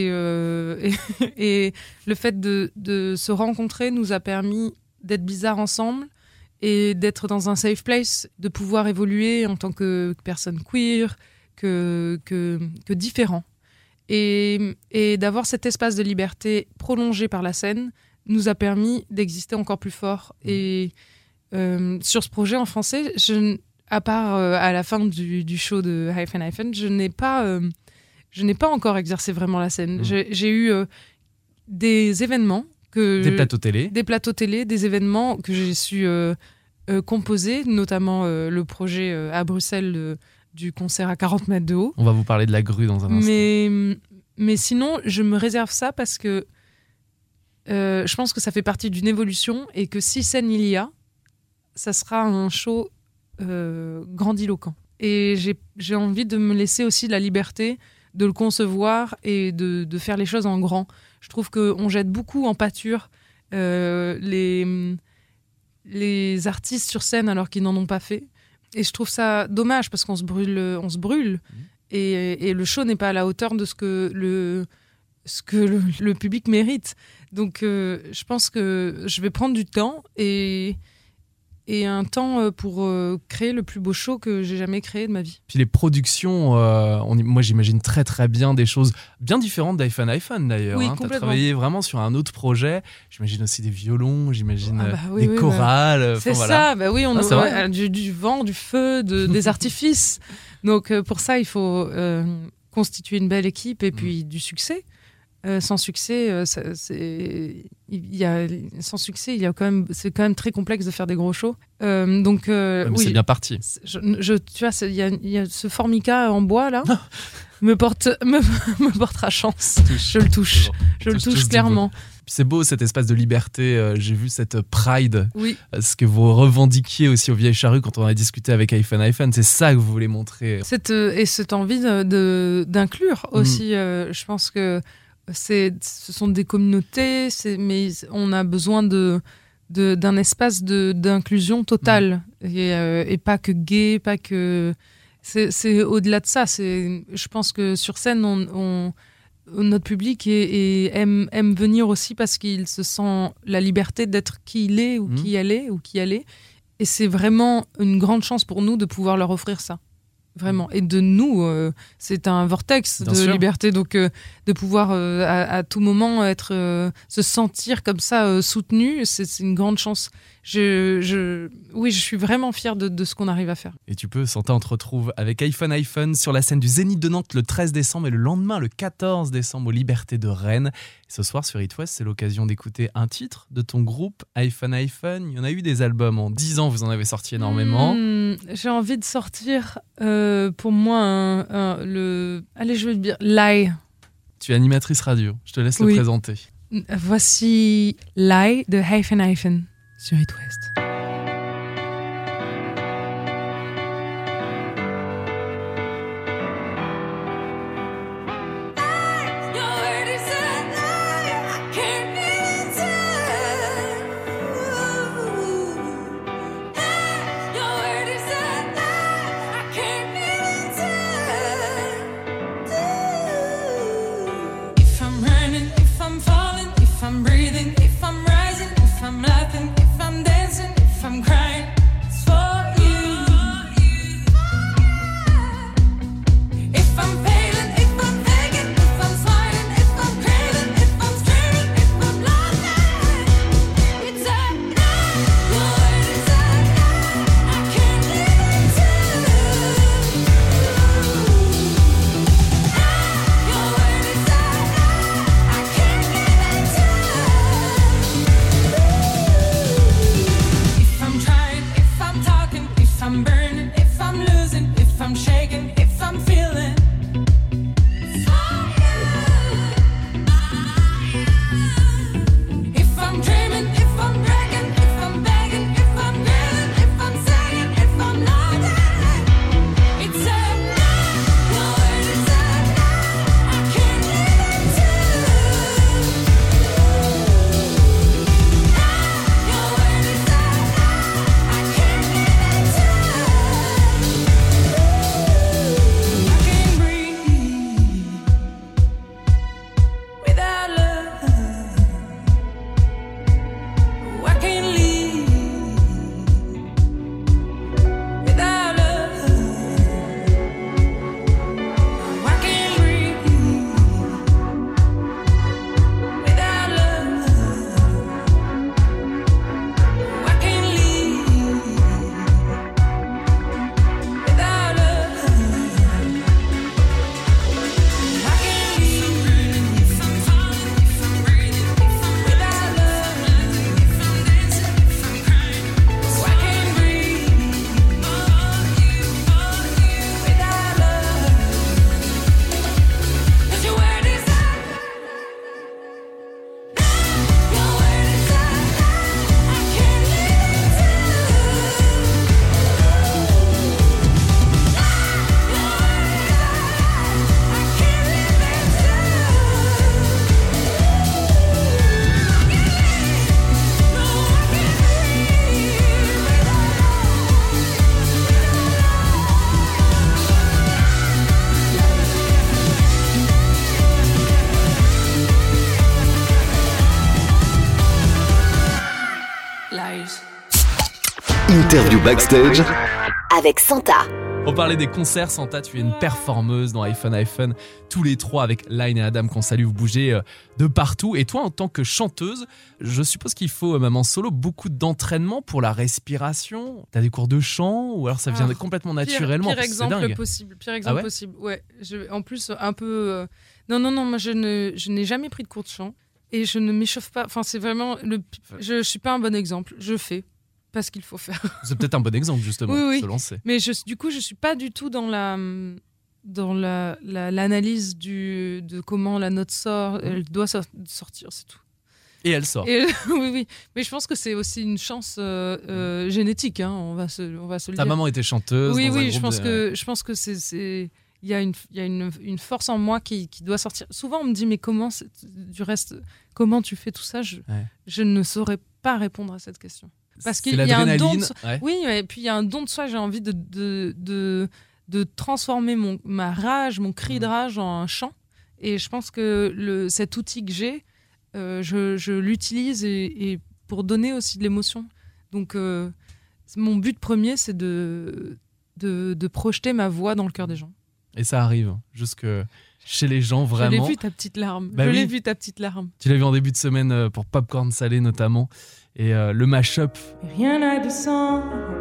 le fait de se rencontrer nous a permis d'être bizarres ensemble et d'être dans un safe place, de pouvoir évoluer en tant que personne queer, que différent. Et d'avoir cet espace de liberté prolongé par la scène nous a permis d'exister encore plus fort. Et sur ce projet en français, à part à la fin du show de Hyphen, je n'ai pas encore exercé vraiment la scène. J'ai eu des événements des plateaux télé, des événements que j'ai su composer, notamment le projet à Bruxelles du concert à 40 mètres de haut. On va vous parler de la grue dans un instant. Mais sinon, je me réserve ça parce que je pense que ça fait partie d'une évolution et que si scène il y a, ça sera un show grandiloquent. Et j'ai envie de me laisser aussi la liberté de le concevoir et de faire les choses en grand. Je trouve qu'on jette beaucoup en pâture les artistes sur scène alors qu'ils n'en ont pas fait. Et je trouve ça dommage parce qu'on se brûle. Et le show n'est pas à la hauteur de ce que le public mérite. Donc je pense que je vais prendre du temps et un temps pour créer le plus beau show que j'ai jamais créé de ma vie. Puis les productions, moi j'imagine très très bien des choses bien différentes d'iPhone d'ailleurs. Oui, Tu as travaillé vraiment sur un autre projet. J'imagine aussi des violons, j'imagine des chorales. C'est ça, on a du vent, du feu, des artifices. Donc pour ça, il faut constituer une belle équipe et puis du succès. Sans succès, c'est quand même très complexe de faire des gros shows. Oui, c'est bien parti. Tu vois, il y a ce formica en bois là, me portera chance. Je le touche clairement. Puis c'est beau cet espace de liberté. J'ai vu cette pride, ce que vous revendiquiez aussi au Vieille Charrue quand on a discuté avec iPhone. C'est ça que vous voulez montrer. Et cette envie d'inclure aussi. Je pense que ce sont des communautés, mais on a besoin d'un espace d'inclusion totale et pas que gay, pas que c'est au-delà de ça. Je pense que sur scène, notre public aime venir aussi parce qu'il se sent la liberté d'être qui il est ou qui elle est ou qui elle est. Et c'est vraiment une grande chance pour nous de pouvoir leur offrir ça. Vraiment. Et de nous, c'est un vortex de liberté. Donc, de pouvoir à tout moment se sentir comme ça soutenu, c'est une grande chance. Je suis vraiment fière de ce qu'on arrive à faire. Et tu peux, Santa, on te retrouve avec iPhone sur la scène du Zénith de Nantes le 13 décembre et le lendemain, le 14 décembre, aux Libertés de Rennes. Et ce soir, sur It West, c'est l'occasion d'écouter un titre de ton groupe, iPhone. Il y en a eu des albums en 10 ans, vous en avez sorti énormément. J'ai envie de sortir, pour moi, allez, je vais dire, Lie. Tu es animatrice radio, je te laisse le présenter. Voici Lie de Hyphen sur It West. Interview backstage avec Santa. On parlait des concerts, Santa, tu es une performeuse dans iPhone, tous les trois avec Line et Adam qu'on salue, vous bougez de partout. Et toi, en tant que chanteuse, je suppose qu'il faut, même en solo, beaucoup d'entraînement pour la respiration. T'as des cours de chant ou alors ça vient complètement naturellement? Pire exemple c'est dingue. possible. Ah ouais possible. Ouais. En plus, un peu. Non. Moi, je n'ai jamais pris de cours de chant et je ne m'échauffe pas. Enfin, c'est vraiment je suis pas un bon exemple. Je fais. Parce qu'il faut faire. C'est peut-être un bon exemple, justement, oui. se lancer. Mais du coup, je suis pas du tout dans l'analyse de comment la note sort. Elle doit sortir, c'est tout. Et elle sort. Oui. Mais je pense que c'est aussi une chance génétique. Hein. On va se le dire. Ta maman était chanteuse. Oui. Dans un Je groupe pense que c'est. Il y a une force en moi qui doit sortir. Souvent, on me dit, mais comment, du reste, comment tu fais tout ça? Je ne saurais pas répondre à cette question. Parce qu'il y a un don de soi. Ouais. Oui, et puis il y a un don de soi. J'ai envie de transformer ma rage, mon cri de rage en un chant. Et je pense que cet outil que j'ai, je l'utilise et pour donner aussi de l'émotion. Donc, mon but premier, c'est de projeter ma voix dans le cœur des gens. Et ça arrive jusque chez les gens, vraiment. Je l'ai vu ta petite larme. Tu l'as vu en début de semaine pour Popcorn Salé notamment. Et le mash-up. Rien n'a de sens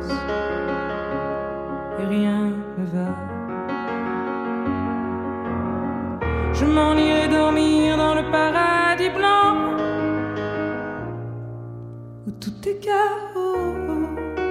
et rien ne va. Je m'en irai dormir dans le paradis blanc où tout est chaos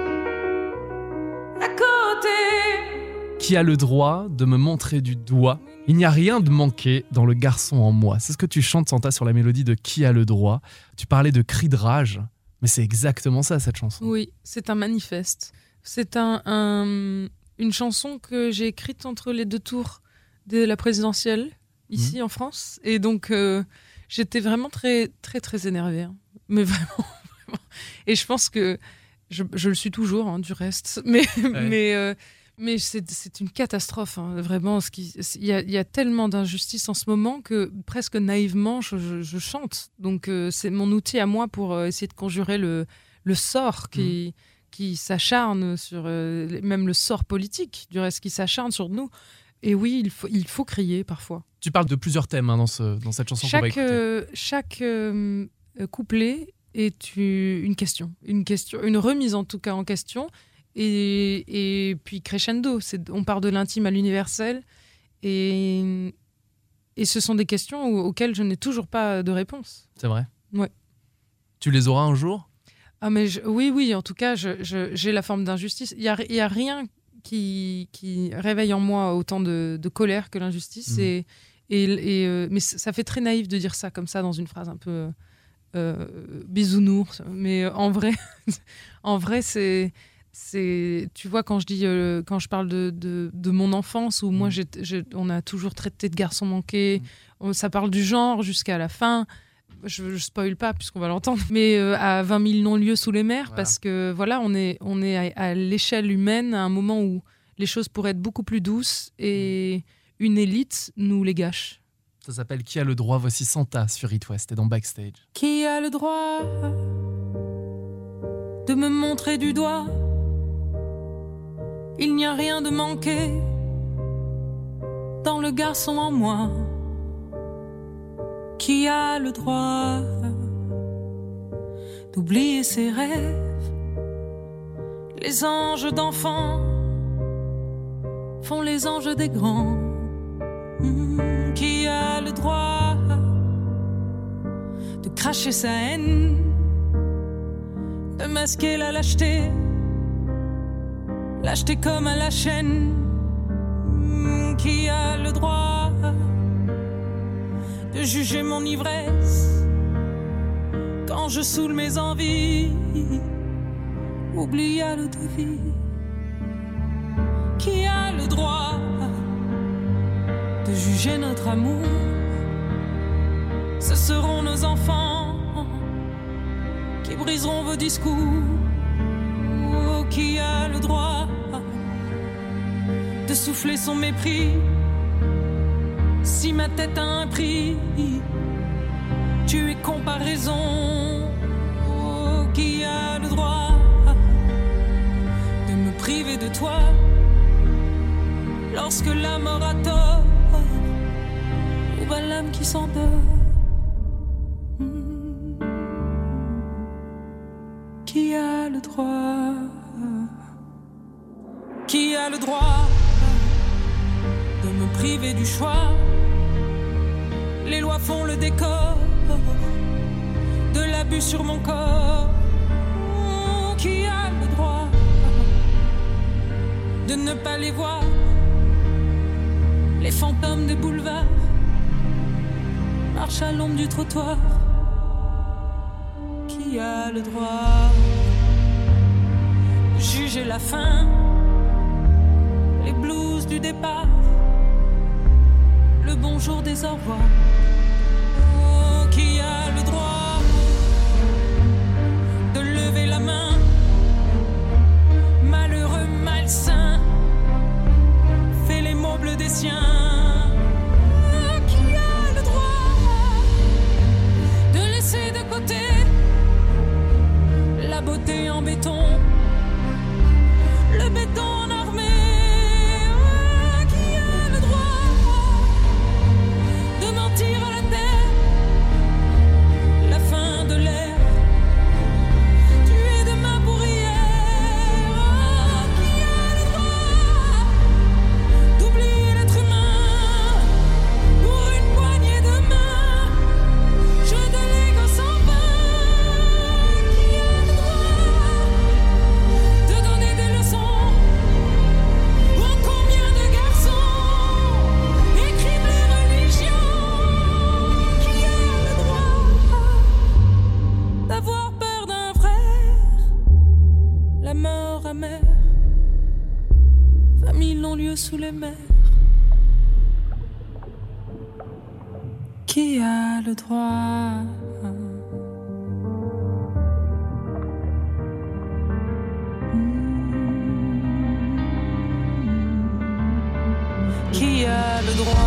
à côté. Qui a le droit de me montrer du doigt? Il n'y a rien de manqué dans le garçon en moi. C'est ce que tu chantes, Santa, sur la mélodie de Qui a le droit. Tu parlais de cri de rage. Mais c'est exactement ça, cette chanson. Oui, c'est un manifeste. C'est une chanson que j'ai écrite entre les deux tours de la présidentielle, ici en France. Et donc, j'étais vraiment très, très, très énervée. Hein. Mais vraiment. Et je pense que je le suis toujours, hein, du reste. Mais c'est une catastrophe, hein, vraiment. Il y a tellement d'injustice en ce moment que presque naïvement, je chante. Donc, c'est mon outil à moi pour essayer de conjurer le sort qui s'acharne sur... même le sort politique, du reste, qui s'acharne sur nous. Et oui, il faut crier parfois. Tu parles de plusieurs thèmes hein, dans cette chanson qu'on va écouter. Chaque couplet est une question. Une remise en tout cas en question. Et puis crescendo, on part de l'intime à l'universel et ce sont des questions auxquelles je n'ai toujours pas de réponse. C'est vrai? Ouais. Tu les auras un jour? Ah mais oui, en tout cas, j'ai la forme d'injustice. Il y a rien qui réveille en moi autant de colère que l'injustice. Mais ça fait très naïf de dire ça comme ça dans une phrase un peu bisounours. Mais en vrai, c'est tu vois, quand je parle de mon enfance où moi on a toujours traité de garçon manqué, ça parle du genre jusqu'à la fin. Je spoil pas puisqu'on va l'entendre, mais à 20 000 non-lieux sous les mers, parce que voilà, on est à l'échelle humaine à un moment où les choses pourraient être beaucoup plus douces et une élite nous les gâche. Ça s'appelle Qui a le droit? Voici Santa sur It West et dans Backstage. Qui a le droit de me montrer du doigt? Il n'y a rien de manqué dans le garçon en moi. Qui a le droit d'oublier ses rêves? Les anges d'enfants font les anges des grands. Qui a le droit de cracher sa haine, de masquer la lâcheté comme à la chaîne? Qui a le droit de juger mon ivresse quand je saoule mes envies? Oublie à l'eau de vie. Qui a le droit de juger notre amour? Ce seront nos enfants qui briseront vos discours. Qui a le droit de souffler son mépris si ma tête a un prix? Tu es comparaison. Qui a le droit âme qui s'endort. Qui a le droit? Qui a le droit de me priver du choix? Les lois font le décor de l'abus sur mon corps. Qui a le droit de ne pas les voir? Les fantômes des boulevards marchent à l'ombre du trottoir. Qui a le droit de juger la fin, les blues du départ, le bonjour des au revoir? Oh, qui a le droit de lever la main? Malheureux, malsain, fait les meubles des siens. Oh, qui a le droit de laisser de côté la beauté en béton, le béton en armée? Oh, qui a le droit de mentir à la terre, la fin de l'ère, tuer demain pour hier? Oh, qui a le droit d'oublier l'être humain pour une poignée de mains, jeu de Lego sans fin? Qui a le droit de donner des leçons? Oh, combien de garçons écrivent les religions? Qui a le droit d'avoir peur d'un frère, la mort amère, famille non-lieu sous les mers? Qui a le droit? Qui a le droit?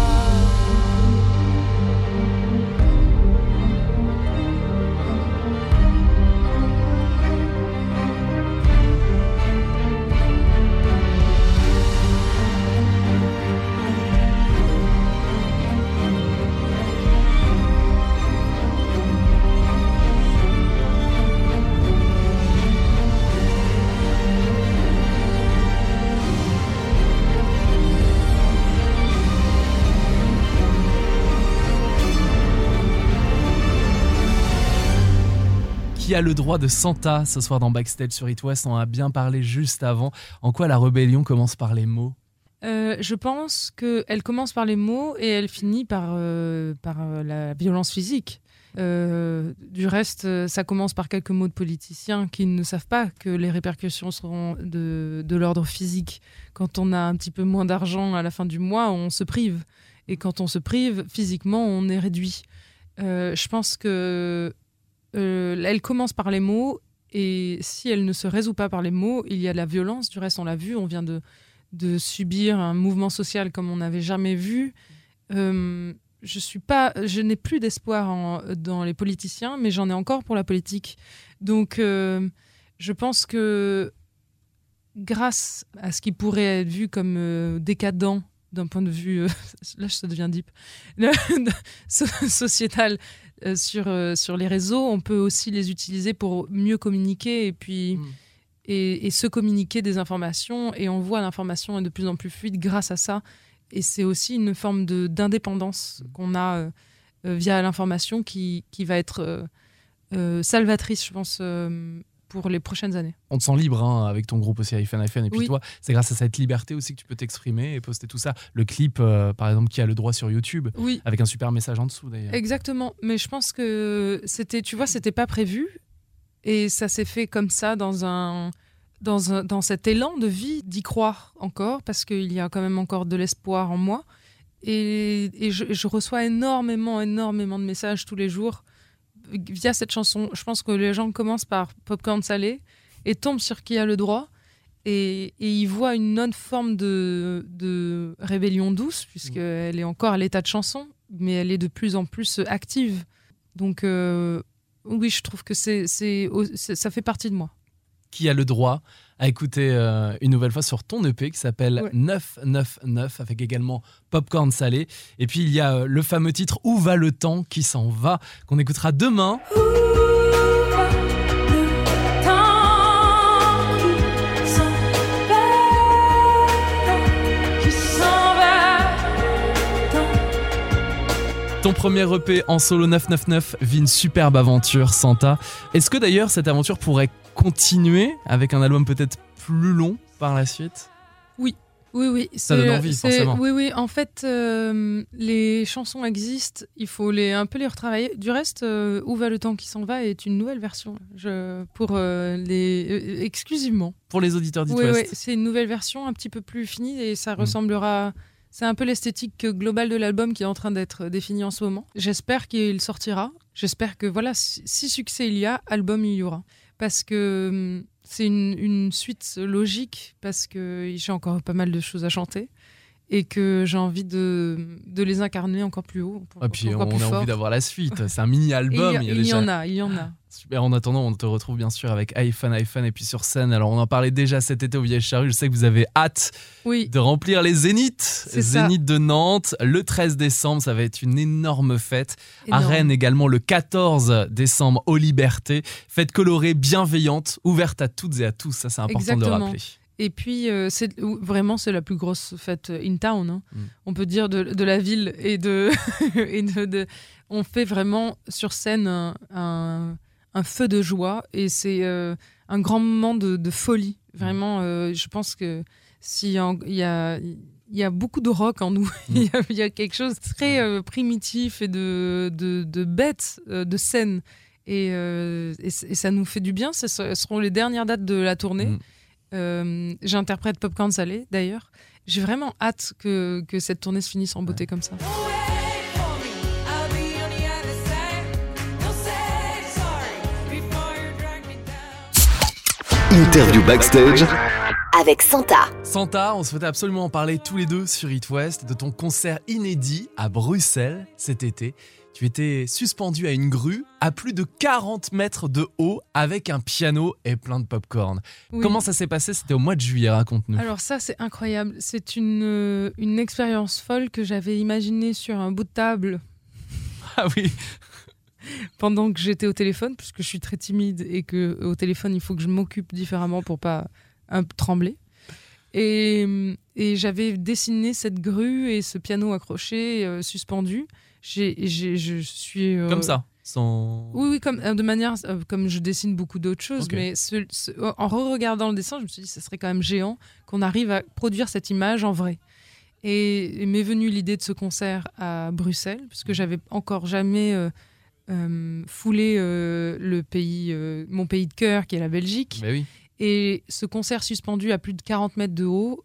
Qui a le droit de Santa ce soir dans Backstage sur It West? On a bien parlé juste avant. En quoi la rébellion commence par les mots? Je pense qu'elle commence par les mots et elle finit par la violence physique. Du reste, ça commence par quelques mots de politiciens qui ne savent pas que les répercussions seront de l'ordre physique. Quand on a un petit peu moins d'argent à la fin du mois, on se prive. Et quand on se prive, physiquement, on est réduit. Je pense que elle commence par les mots, et si elle ne se résout pas par les mots, il y a de la violence. Du reste, on l'a vu, on vient de subir un mouvement social comme on n'avait jamais vu. Je n'ai plus d'espoir dans les politiciens, mais j'en ai encore pour la politique. Donc, je pense que grâce à ce qui pourrait être vu comme décadent d'un point de vue, là ça devient deep, sociétal, sur les réseaux, on peut aussi les utiliser pour mieux communiquer et puis et se communiquer des informations, et on voit l'information est de plus en plus fluide grâce à ça, et c'est aussi une forme d'indépendance qu'on a via l'information qui va être salvatrice, je pense, pour les prochaines années. On te sent libre avec ton groupe aussi iPhone, et puis oui. Toi, c'est grâce à cette liberté aussi que tu peux t'exprimer et poster tout ça. Le clip, par exemple, qui a le droit sur YouTube, Oui, avec un super message en dessous d'ailleurs. exactement. Mais je pense que c'était pas prévu, et ça s'est fait comme ça dans cet élan de vie, d'y croire encore, parce qu'il y a quand même encore de l'espoir en moi. Et je reçois énormément de messages tous les jours via cette chanson. Je pense que les gens commencent par Popcorn Salé et tombent sur Qui a le droit, et ils voient une autre forme de rébellion douce, puisqu'elle est encore à l'état de chanson, mais elle est de plus en plus active. Donc oui, je trouve que ça fait partie de moi. qui a le droit à écouter une nouvelle fois sur ton EP qui s'appelle 999, avec également Popcorn Salé. Et puis il y a le fameux titre Où va le temps qui s'en va, qu'on écoutera demain. Ton premier EP en solo 999 vit une superbe aventure, Santa. Est-ce que d'ailleurs cette aventure pourrait continuer avec un album peut-être plus long par la suite ? Oui. Ça donne envie, forcément. Oui. En fait, les chansons existent. Il faut un peu les retravailler. Du reste, Où va le temps qui s'en va est une nouvelle version exclusivement. Pour les auditeurs d'It West. Oui, c'est une nouvelle version un petit peu plus finie et ça ressemblera... C'est un peu l'esthétique globale de l'album qui est en train d'être définie en ce moment. J'espère qu'il sortira. J'espère que si succès il y a, album il y aura. Parce que c'est une suite logique, parce que j'ai encore pas mal de choses à chanter et que j'ai envie de les incarner encore plus haut. Et puis on a fort. envie d'avoir la suite. C'est un mini-album. Il y en a. Super. En attendant, on te retrouve bien sûr avec iPhone et puis sur scène. Alors on en parlait déjà cet été au Vieille Charrue. Je sais que vous avez hâte de remplir les Zéniths. Zénith de Nantes le 13 décembre. Ça va être une énorme fête. À Rennes également le 14 décembre aux Libertés. Fête colorée, bienveillante, ouverte à toutes et à tous. Ça c'est important de le rappeler. Et puis, c'est la plus grosse fête in town. Hein. On peut dire de la ville et on fait vraiment sur scène un feu de joie et c'est un grand moment de folie. Vraiment, je pense que s'il y a beaucoup de rock en nous, il y a quelque chose de très primitif et de bête de scène. Et ça nous fait du bien. Ce seront les dernières dates de la tournée. J'interprète Popcorn Salé d'ailleurs. J'ai vraiment hâte que cette tournée se finisse en beauté comme ça. Interview backstage avec Santa. Santa, on souhaitait absolument en parler tous les deux sur It West de ton concert inédit à Bruxelles cet été. Tu étais suspendu à une grue à plus de 40 mètres de haut avec un piano et plein de popcorn. Oui. Comment ça s'est passé ? C'était au mois de juillet, raconte-nous. Alors ça, c'est incroyable. C'est une expérience folle que j'avais imaginée sur un bout de table. Ah oui. Pendant que j'étais au téléphone, puisque je suis très timide et qu'au téléphone, il faut que je m'occupe différemment pour pas trembler. Et j'avais dessiné cette grue et ce piano accroché, suspendu. Je suis comme ça, sans... Oui, de manière comme je dessine beaucoup d'autres choses, okay. Mais en re-regardant le dessin, je me suis dit ça serait quand même géant qu'on arrive à produire cette image en vrai. Et m'est venue l'idée de ce concert à Bruxelles, puisque j'avais encore jamais foulé mon pays de cœur, qui est la Belgique. Mais oui. Et ce concert suspendu à plus de 40 mètres de haut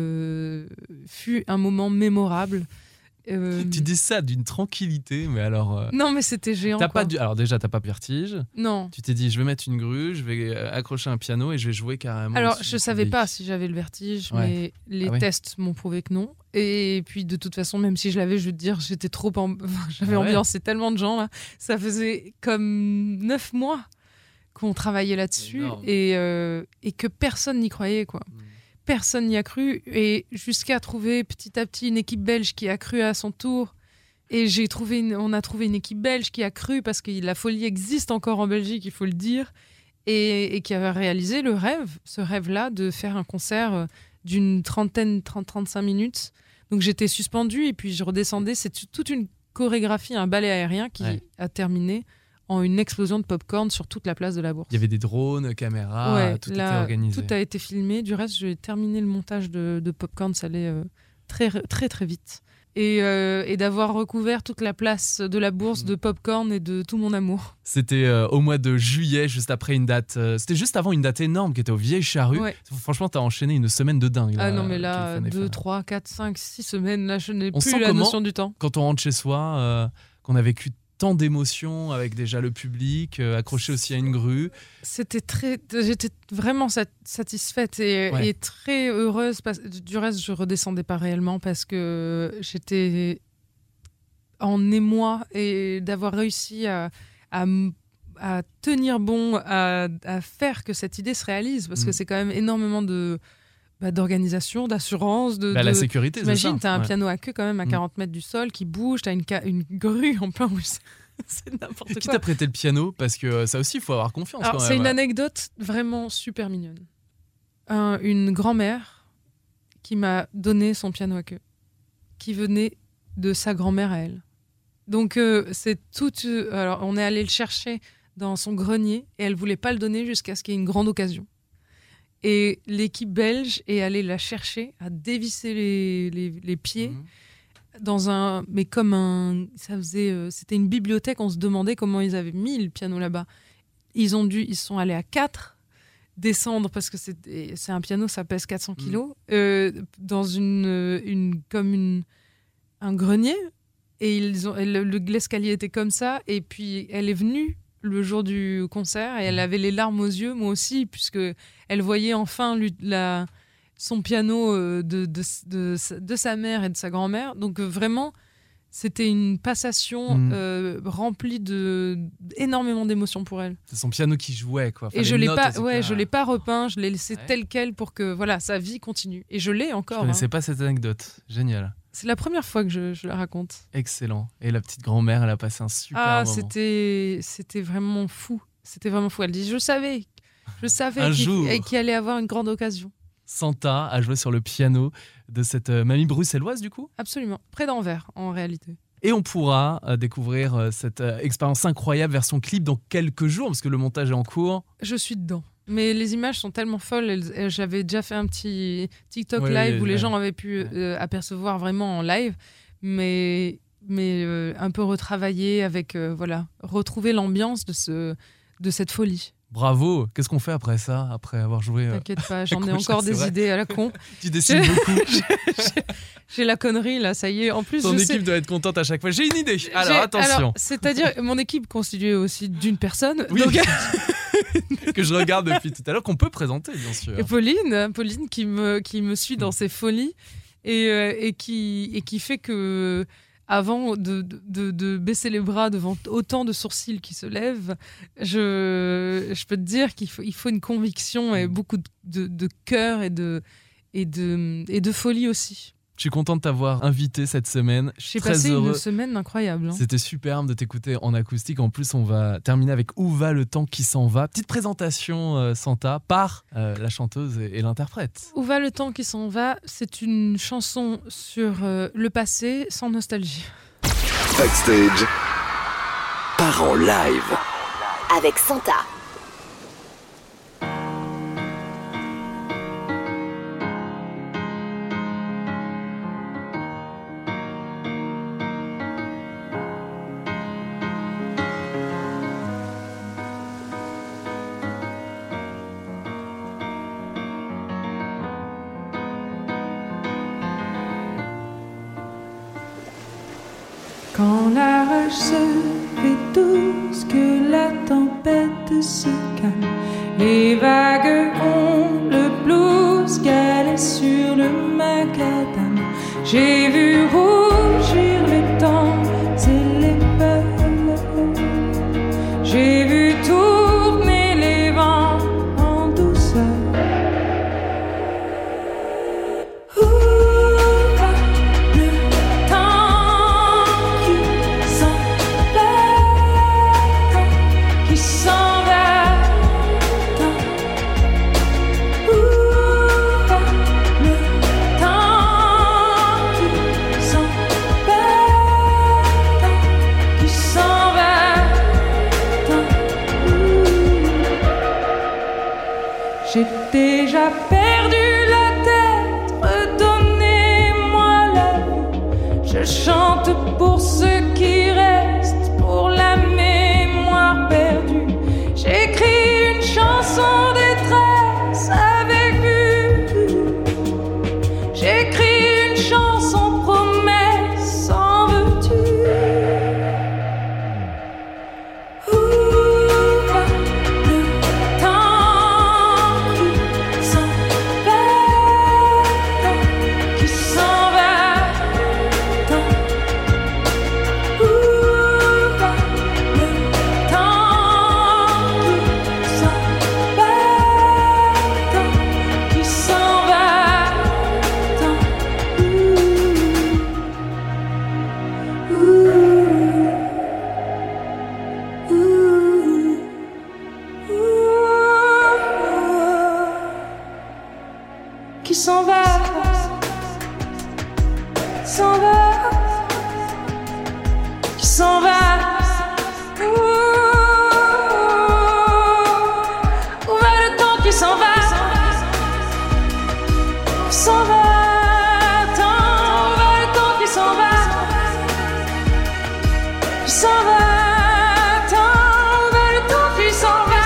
fut un moment mémorable. Tu dis ça d'une tranquillité, mais alors... Non, mais c'était géant. Alors déjà, t'as pas vertige. Non. Tu t'es dit, je vais mettre une grue, je vais accrocher un piano et je vais jouer carrément. Alors, je savais pas si j'avais le vertige, mais les tests m'ont prouvé que non. Et puis, de toute façon, même si je l'avais, je veux te dire, j'étais trop... J'avais ambiancé tellement de gens, là. Ça faisait comme 9 mois qu'on travaillait là-dessus et que personne n'y croyait, quoi. Personne n'y a cru, et jusqu'à trouver petit à petit une équipe belge qui a cru à son tour. Et on a trouvé une équipe belge qui a cru, parce que la folie existe encore en Belgique, il faut le dire, et qui a réalisé ce rêve-là de faire un concert d'une 30-35 minutes. Donc j'étais suspendue, et puis je redescendais. C'est toute une chorégraphie, un ballet aérien qui a terminé en une explosion de popcorn sur toute la place de la Bourse. Il y avait des drones, caméras, tout était organisé. Tout a été filmé. Du reste, j'ai terminé le montage de popcorn salé très, très, très vite. Et d'avoir recouvert toute la place de la Bourse de popcorn et de tout mon amour. C'était au mois de juillet, juste après une date... c'était juste avant une date énorme qui était au Vieille Charrue. Ouais. Franchement, t'as enchaîné une semaine de dingue. Ah non, mais là, 2, 3, 4, 5, 6 semaines, là, je n'ai plus la notion du temps. Quand on rentre chez soi, qu'on a vécu tant d'émotions avec déjà le public, accroché aussi à une grue. J'étais vraiment satisfaite et très heureuse. Du reste, je redescendais pas réellement parce que j'étais en émoi, et d'avoir réussi à à tenir bon, à faire que cette idée se réalise, parce que c'est quand même énormément d'organisation, d'assurance, la sécurité, c'est ça. T'imagines, t'as un piano à queue quand même à 40 mètres du sol qui bouge, t'as une grue en plein russe. C'est n'importe quoi. Qui t'a prêté le piano? Parce que ça aussi, il faut avoir confiance. Alors, quand c'est même. une anecdote vraiment super mignonne. Une grand-mère qui m'a donné son piano à queue, qui venait de sa grand-mère à elle. Donc, c'est tout. Alors, on est allé le chercher dans son grenier et elle voulait pas le donner jusqu'à ce qu'il y ait une grande occasion. Et l'équipe belge est allée la chercher, a dévissé les pieds c'était une bibliothèque. On se demandait comment ils avaient mis le piano là-bas. Ils sont allés à 4 descendre parce que c'est un piano, ça pèse 400 kilos dans un grenier. Et l'escalier était comme ça. Et puis elle est venue le jour du concert et elle avait les larmes aux yeux, moi aussi, puisque elle voyait enfin son piano de sa mère et de sa grand-mère. Donc vraiment, c'était une passation remplie énormément d'émotions pour elle. C'est son piano qui jouait, quoi. Enfin, et je l'ai pas repeint, je l'ai laissé tel quel pour que sa vie continue. Et je l'ai encore. Je connaissais pas cette anecdote. Génial. C'est la première fois que je la raconte. Excellent. Et la petite grand-mère, elle a passé un super moment. C'était vraiment fou. C'était vraiment fou. Elle dit, je savais qu'il allait avoir une grande occasion. Santa a joué sur le piano de cette mamie bruxelloise, du coup? Absolument. Près d'Anvers, en réalité. Et on pourra découvrir cette expérience incroyable version clip dans quelques jours, parce que le montage est en cours. Je suis dedans. Mais les images sont tellement folles. J'avais déjà fait un petit TikTok live où les gens avaient pu apercevoir vraiment en live, mais un peu retravaillé avec retrouver l'ambiance de cette folie. Bravo. Qu'est-ce qu'on fait après ça, après avoir joué T'inquiète pas, j'en ai encore des idées à la con. Tu dessines beaucoup. J'ai la connerie là, ça y est. En plus, ton équipe doit être contente à chaque fois. J'ai une idée. Alors attention. C'est-à-dire mon équipe constituée aussi d'une personne. Oui. Donc... que je regarde depuis tout à l'heure, qu'on peut présenter, bien sûr. Et Pauline qui me suit dans ses folies et qui fait que, avant de baisser les bras devant autant de sourcils qui se lèvent, je peux te dire qu'il faut une conviction et beaucoup de cœur et de folie aussi. Je suis content de t'avoir invité cette semaine. J'ai passé une semaine incroyable. C'était superbe de t'écouter en acoustique. En plus, on va terminer avec Où va le temps qui s'en va. Petite présentation, Santa, par la chanteuse et l'interprète. Où va le temps qui s'en va, c'est une chanson sur le passé sans nostalgie. Backstage, part en live. Avec Santa. Quand la rage se fait douce, que la tempête se calme, les vagues ont le blues calé sur le macadam. J'ai vu rougir les temps et les peurs, j'ai vu tourner les vents en douceur. J'ai déjà perdu la tête, redonnez-moi la vie. Je chante pour ceux qui restent, pour la mémoire perdue. J'écris une chanson détresse avec vue. J'écris une chanson promesse en veux-tu. Ooh. qui s'en va, s'en va, qui s'en va. Où va le temps qui s'en va, qui s'en va. Où va le temps qui s'en va, qui s'en va. Où va le temps qui s'en va,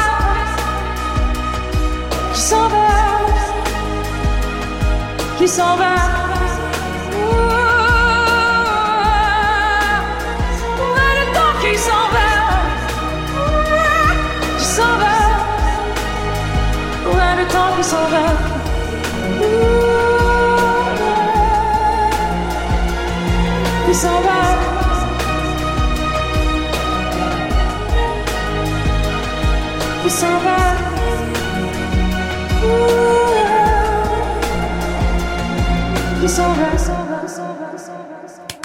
qui s'en va, qui s'en va. Où va le temps qui s'en va, qui s'en va. Où va le temps qui s'en va, qui s'en va. Qui s'en va. Qui s'en va, s'en va, s'en va, s'en va, s'en va.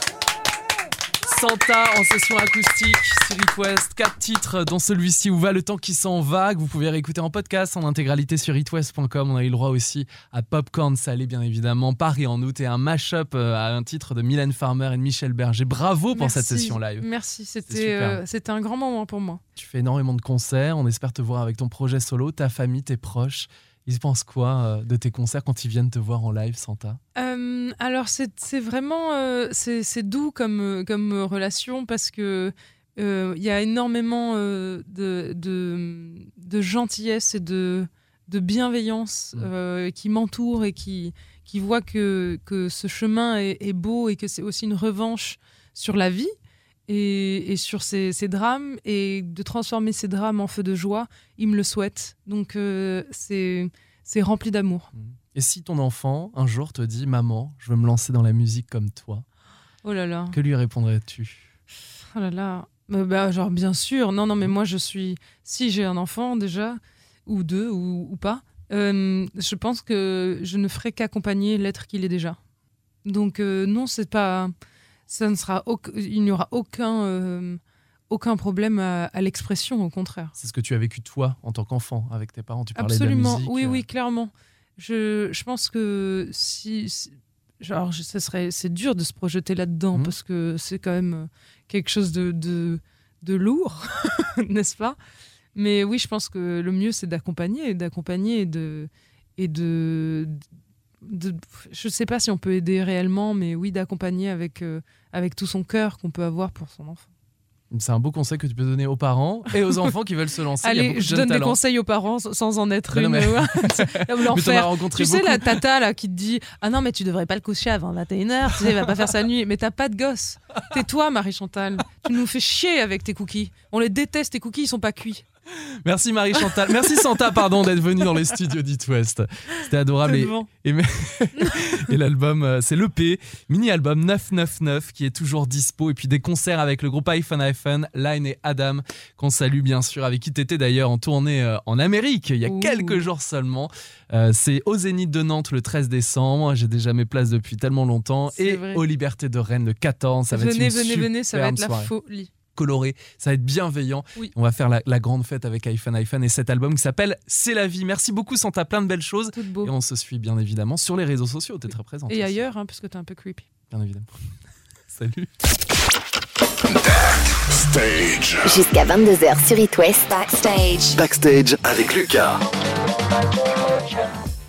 Santa en session acoustique sur It West, 4 titres dont celui-ci Où va le temps qui s'en va, que vous pouvez réécouter en podcast en intégralité sur itwest.com. On a eu le droit aussi à Popcorn Salé bien évidemment, Paris en août et un mash-up à un titre de Mylène Farmer et de Michel Berger. Bravo pour cette session live. Merci, c'était un grand moment pour moi. Tu fais énormément de concerts, on espère te voir avec ton projet solo, ta famille, tes proches. Ils pensent quoi de tes concerts quand ils viennent te voir en live, Santa ? Alors c'est vraiment c'est doux comme relation parce que y a énormément de gentillesse et de bienveillance qui m'entourent et qui voient que ce chemin est beau et que c'est aussi une revanche sur la vie et sur ces drames, et de transformer ces drames en feu de joie. Ils me le souhaitent, donc c'est rempli d'amour. Et si ton enfant un jour te dit « Maman, je veux me lancer dans la musique comme toi », oh là là, que lui répondrais-tu ? Oh là là, genre bien sûr, non mais moi je suis, si j'ai un enfant déjà, ou deux, ou pas, je pense que je ne ferai qu'accompagner l'être qu'il est déjà. Donc non, c'est pas, ça ne sera, il n'y aura aucun problème à l'expression, au contraire. C'est ce que tu as vécu toi en tant qu'enfant avec tes parents, tu parlais Absolument, de la musique. oui, clairement. Je pense que genre, c'est dur de se projeter là-dedans parce que c'est quand même quelque chose de lourd, n'est-ce pas ? Mais oui, je pense que le mieux, c'est d'accompagner et de je sais pas si on peut aider réellement, mais oui, d'accompagner avec tout son cœur qu'on peut avoir pour son enfant. C'est un beau conseil que tu peux donner aux parents et aux enfants qui veulent se lancer. Allez, je donne des conseils aux parents sans en être une. Mais t'en as rencontré beaucoup. Tu sais, la tata là, qui te dit « Ah non, mais tu devrais pas le coucher avant 21h, tu sais, il va pas faire sa nuit. » Mais t'as pas de gosse. Tais-toi, Marie-Chantal. Tu nous fais chier avec tes cookies. On les déteste, tes cookies, ils sont pas cuits. Merci Marie-Chantal. Merci Santa, d'être venue dans les studios d'It West. C'était adorable. Et l'album, c'est l'EP, mini-album 999 qui est toujours dispo. Et puis des concerts avec le groupe iPhone, Line et Adam, qu'on salue bien sûr, avec qui t'étais d'ailleurs en tournée en Amérique il y a quelques jours seulement. C'est au Zénith de Nantes le 13 décembre. J'ai déjà mes places depuis tellement longtemps. Et aux Libertés de Rennes le 14. Ça va être une venez, ça va être la folie. Coloré, ça va être bienveillant. Oui. On va faire la grande fête avec iPhone et cet album qui s'appelle C'est la vie. Merci beaucoup Santa, plein de belles choses. Tout beau. Et on se suit bien évidemment sur les réseaux sociaux, t'es très présente. Et aussi. ailleurs, puisque t'es un peu creepy. Bien évidemment. Salut. Backstage. Jusqu'à 22h sur It West. Backstage. Backstage avec Lucas.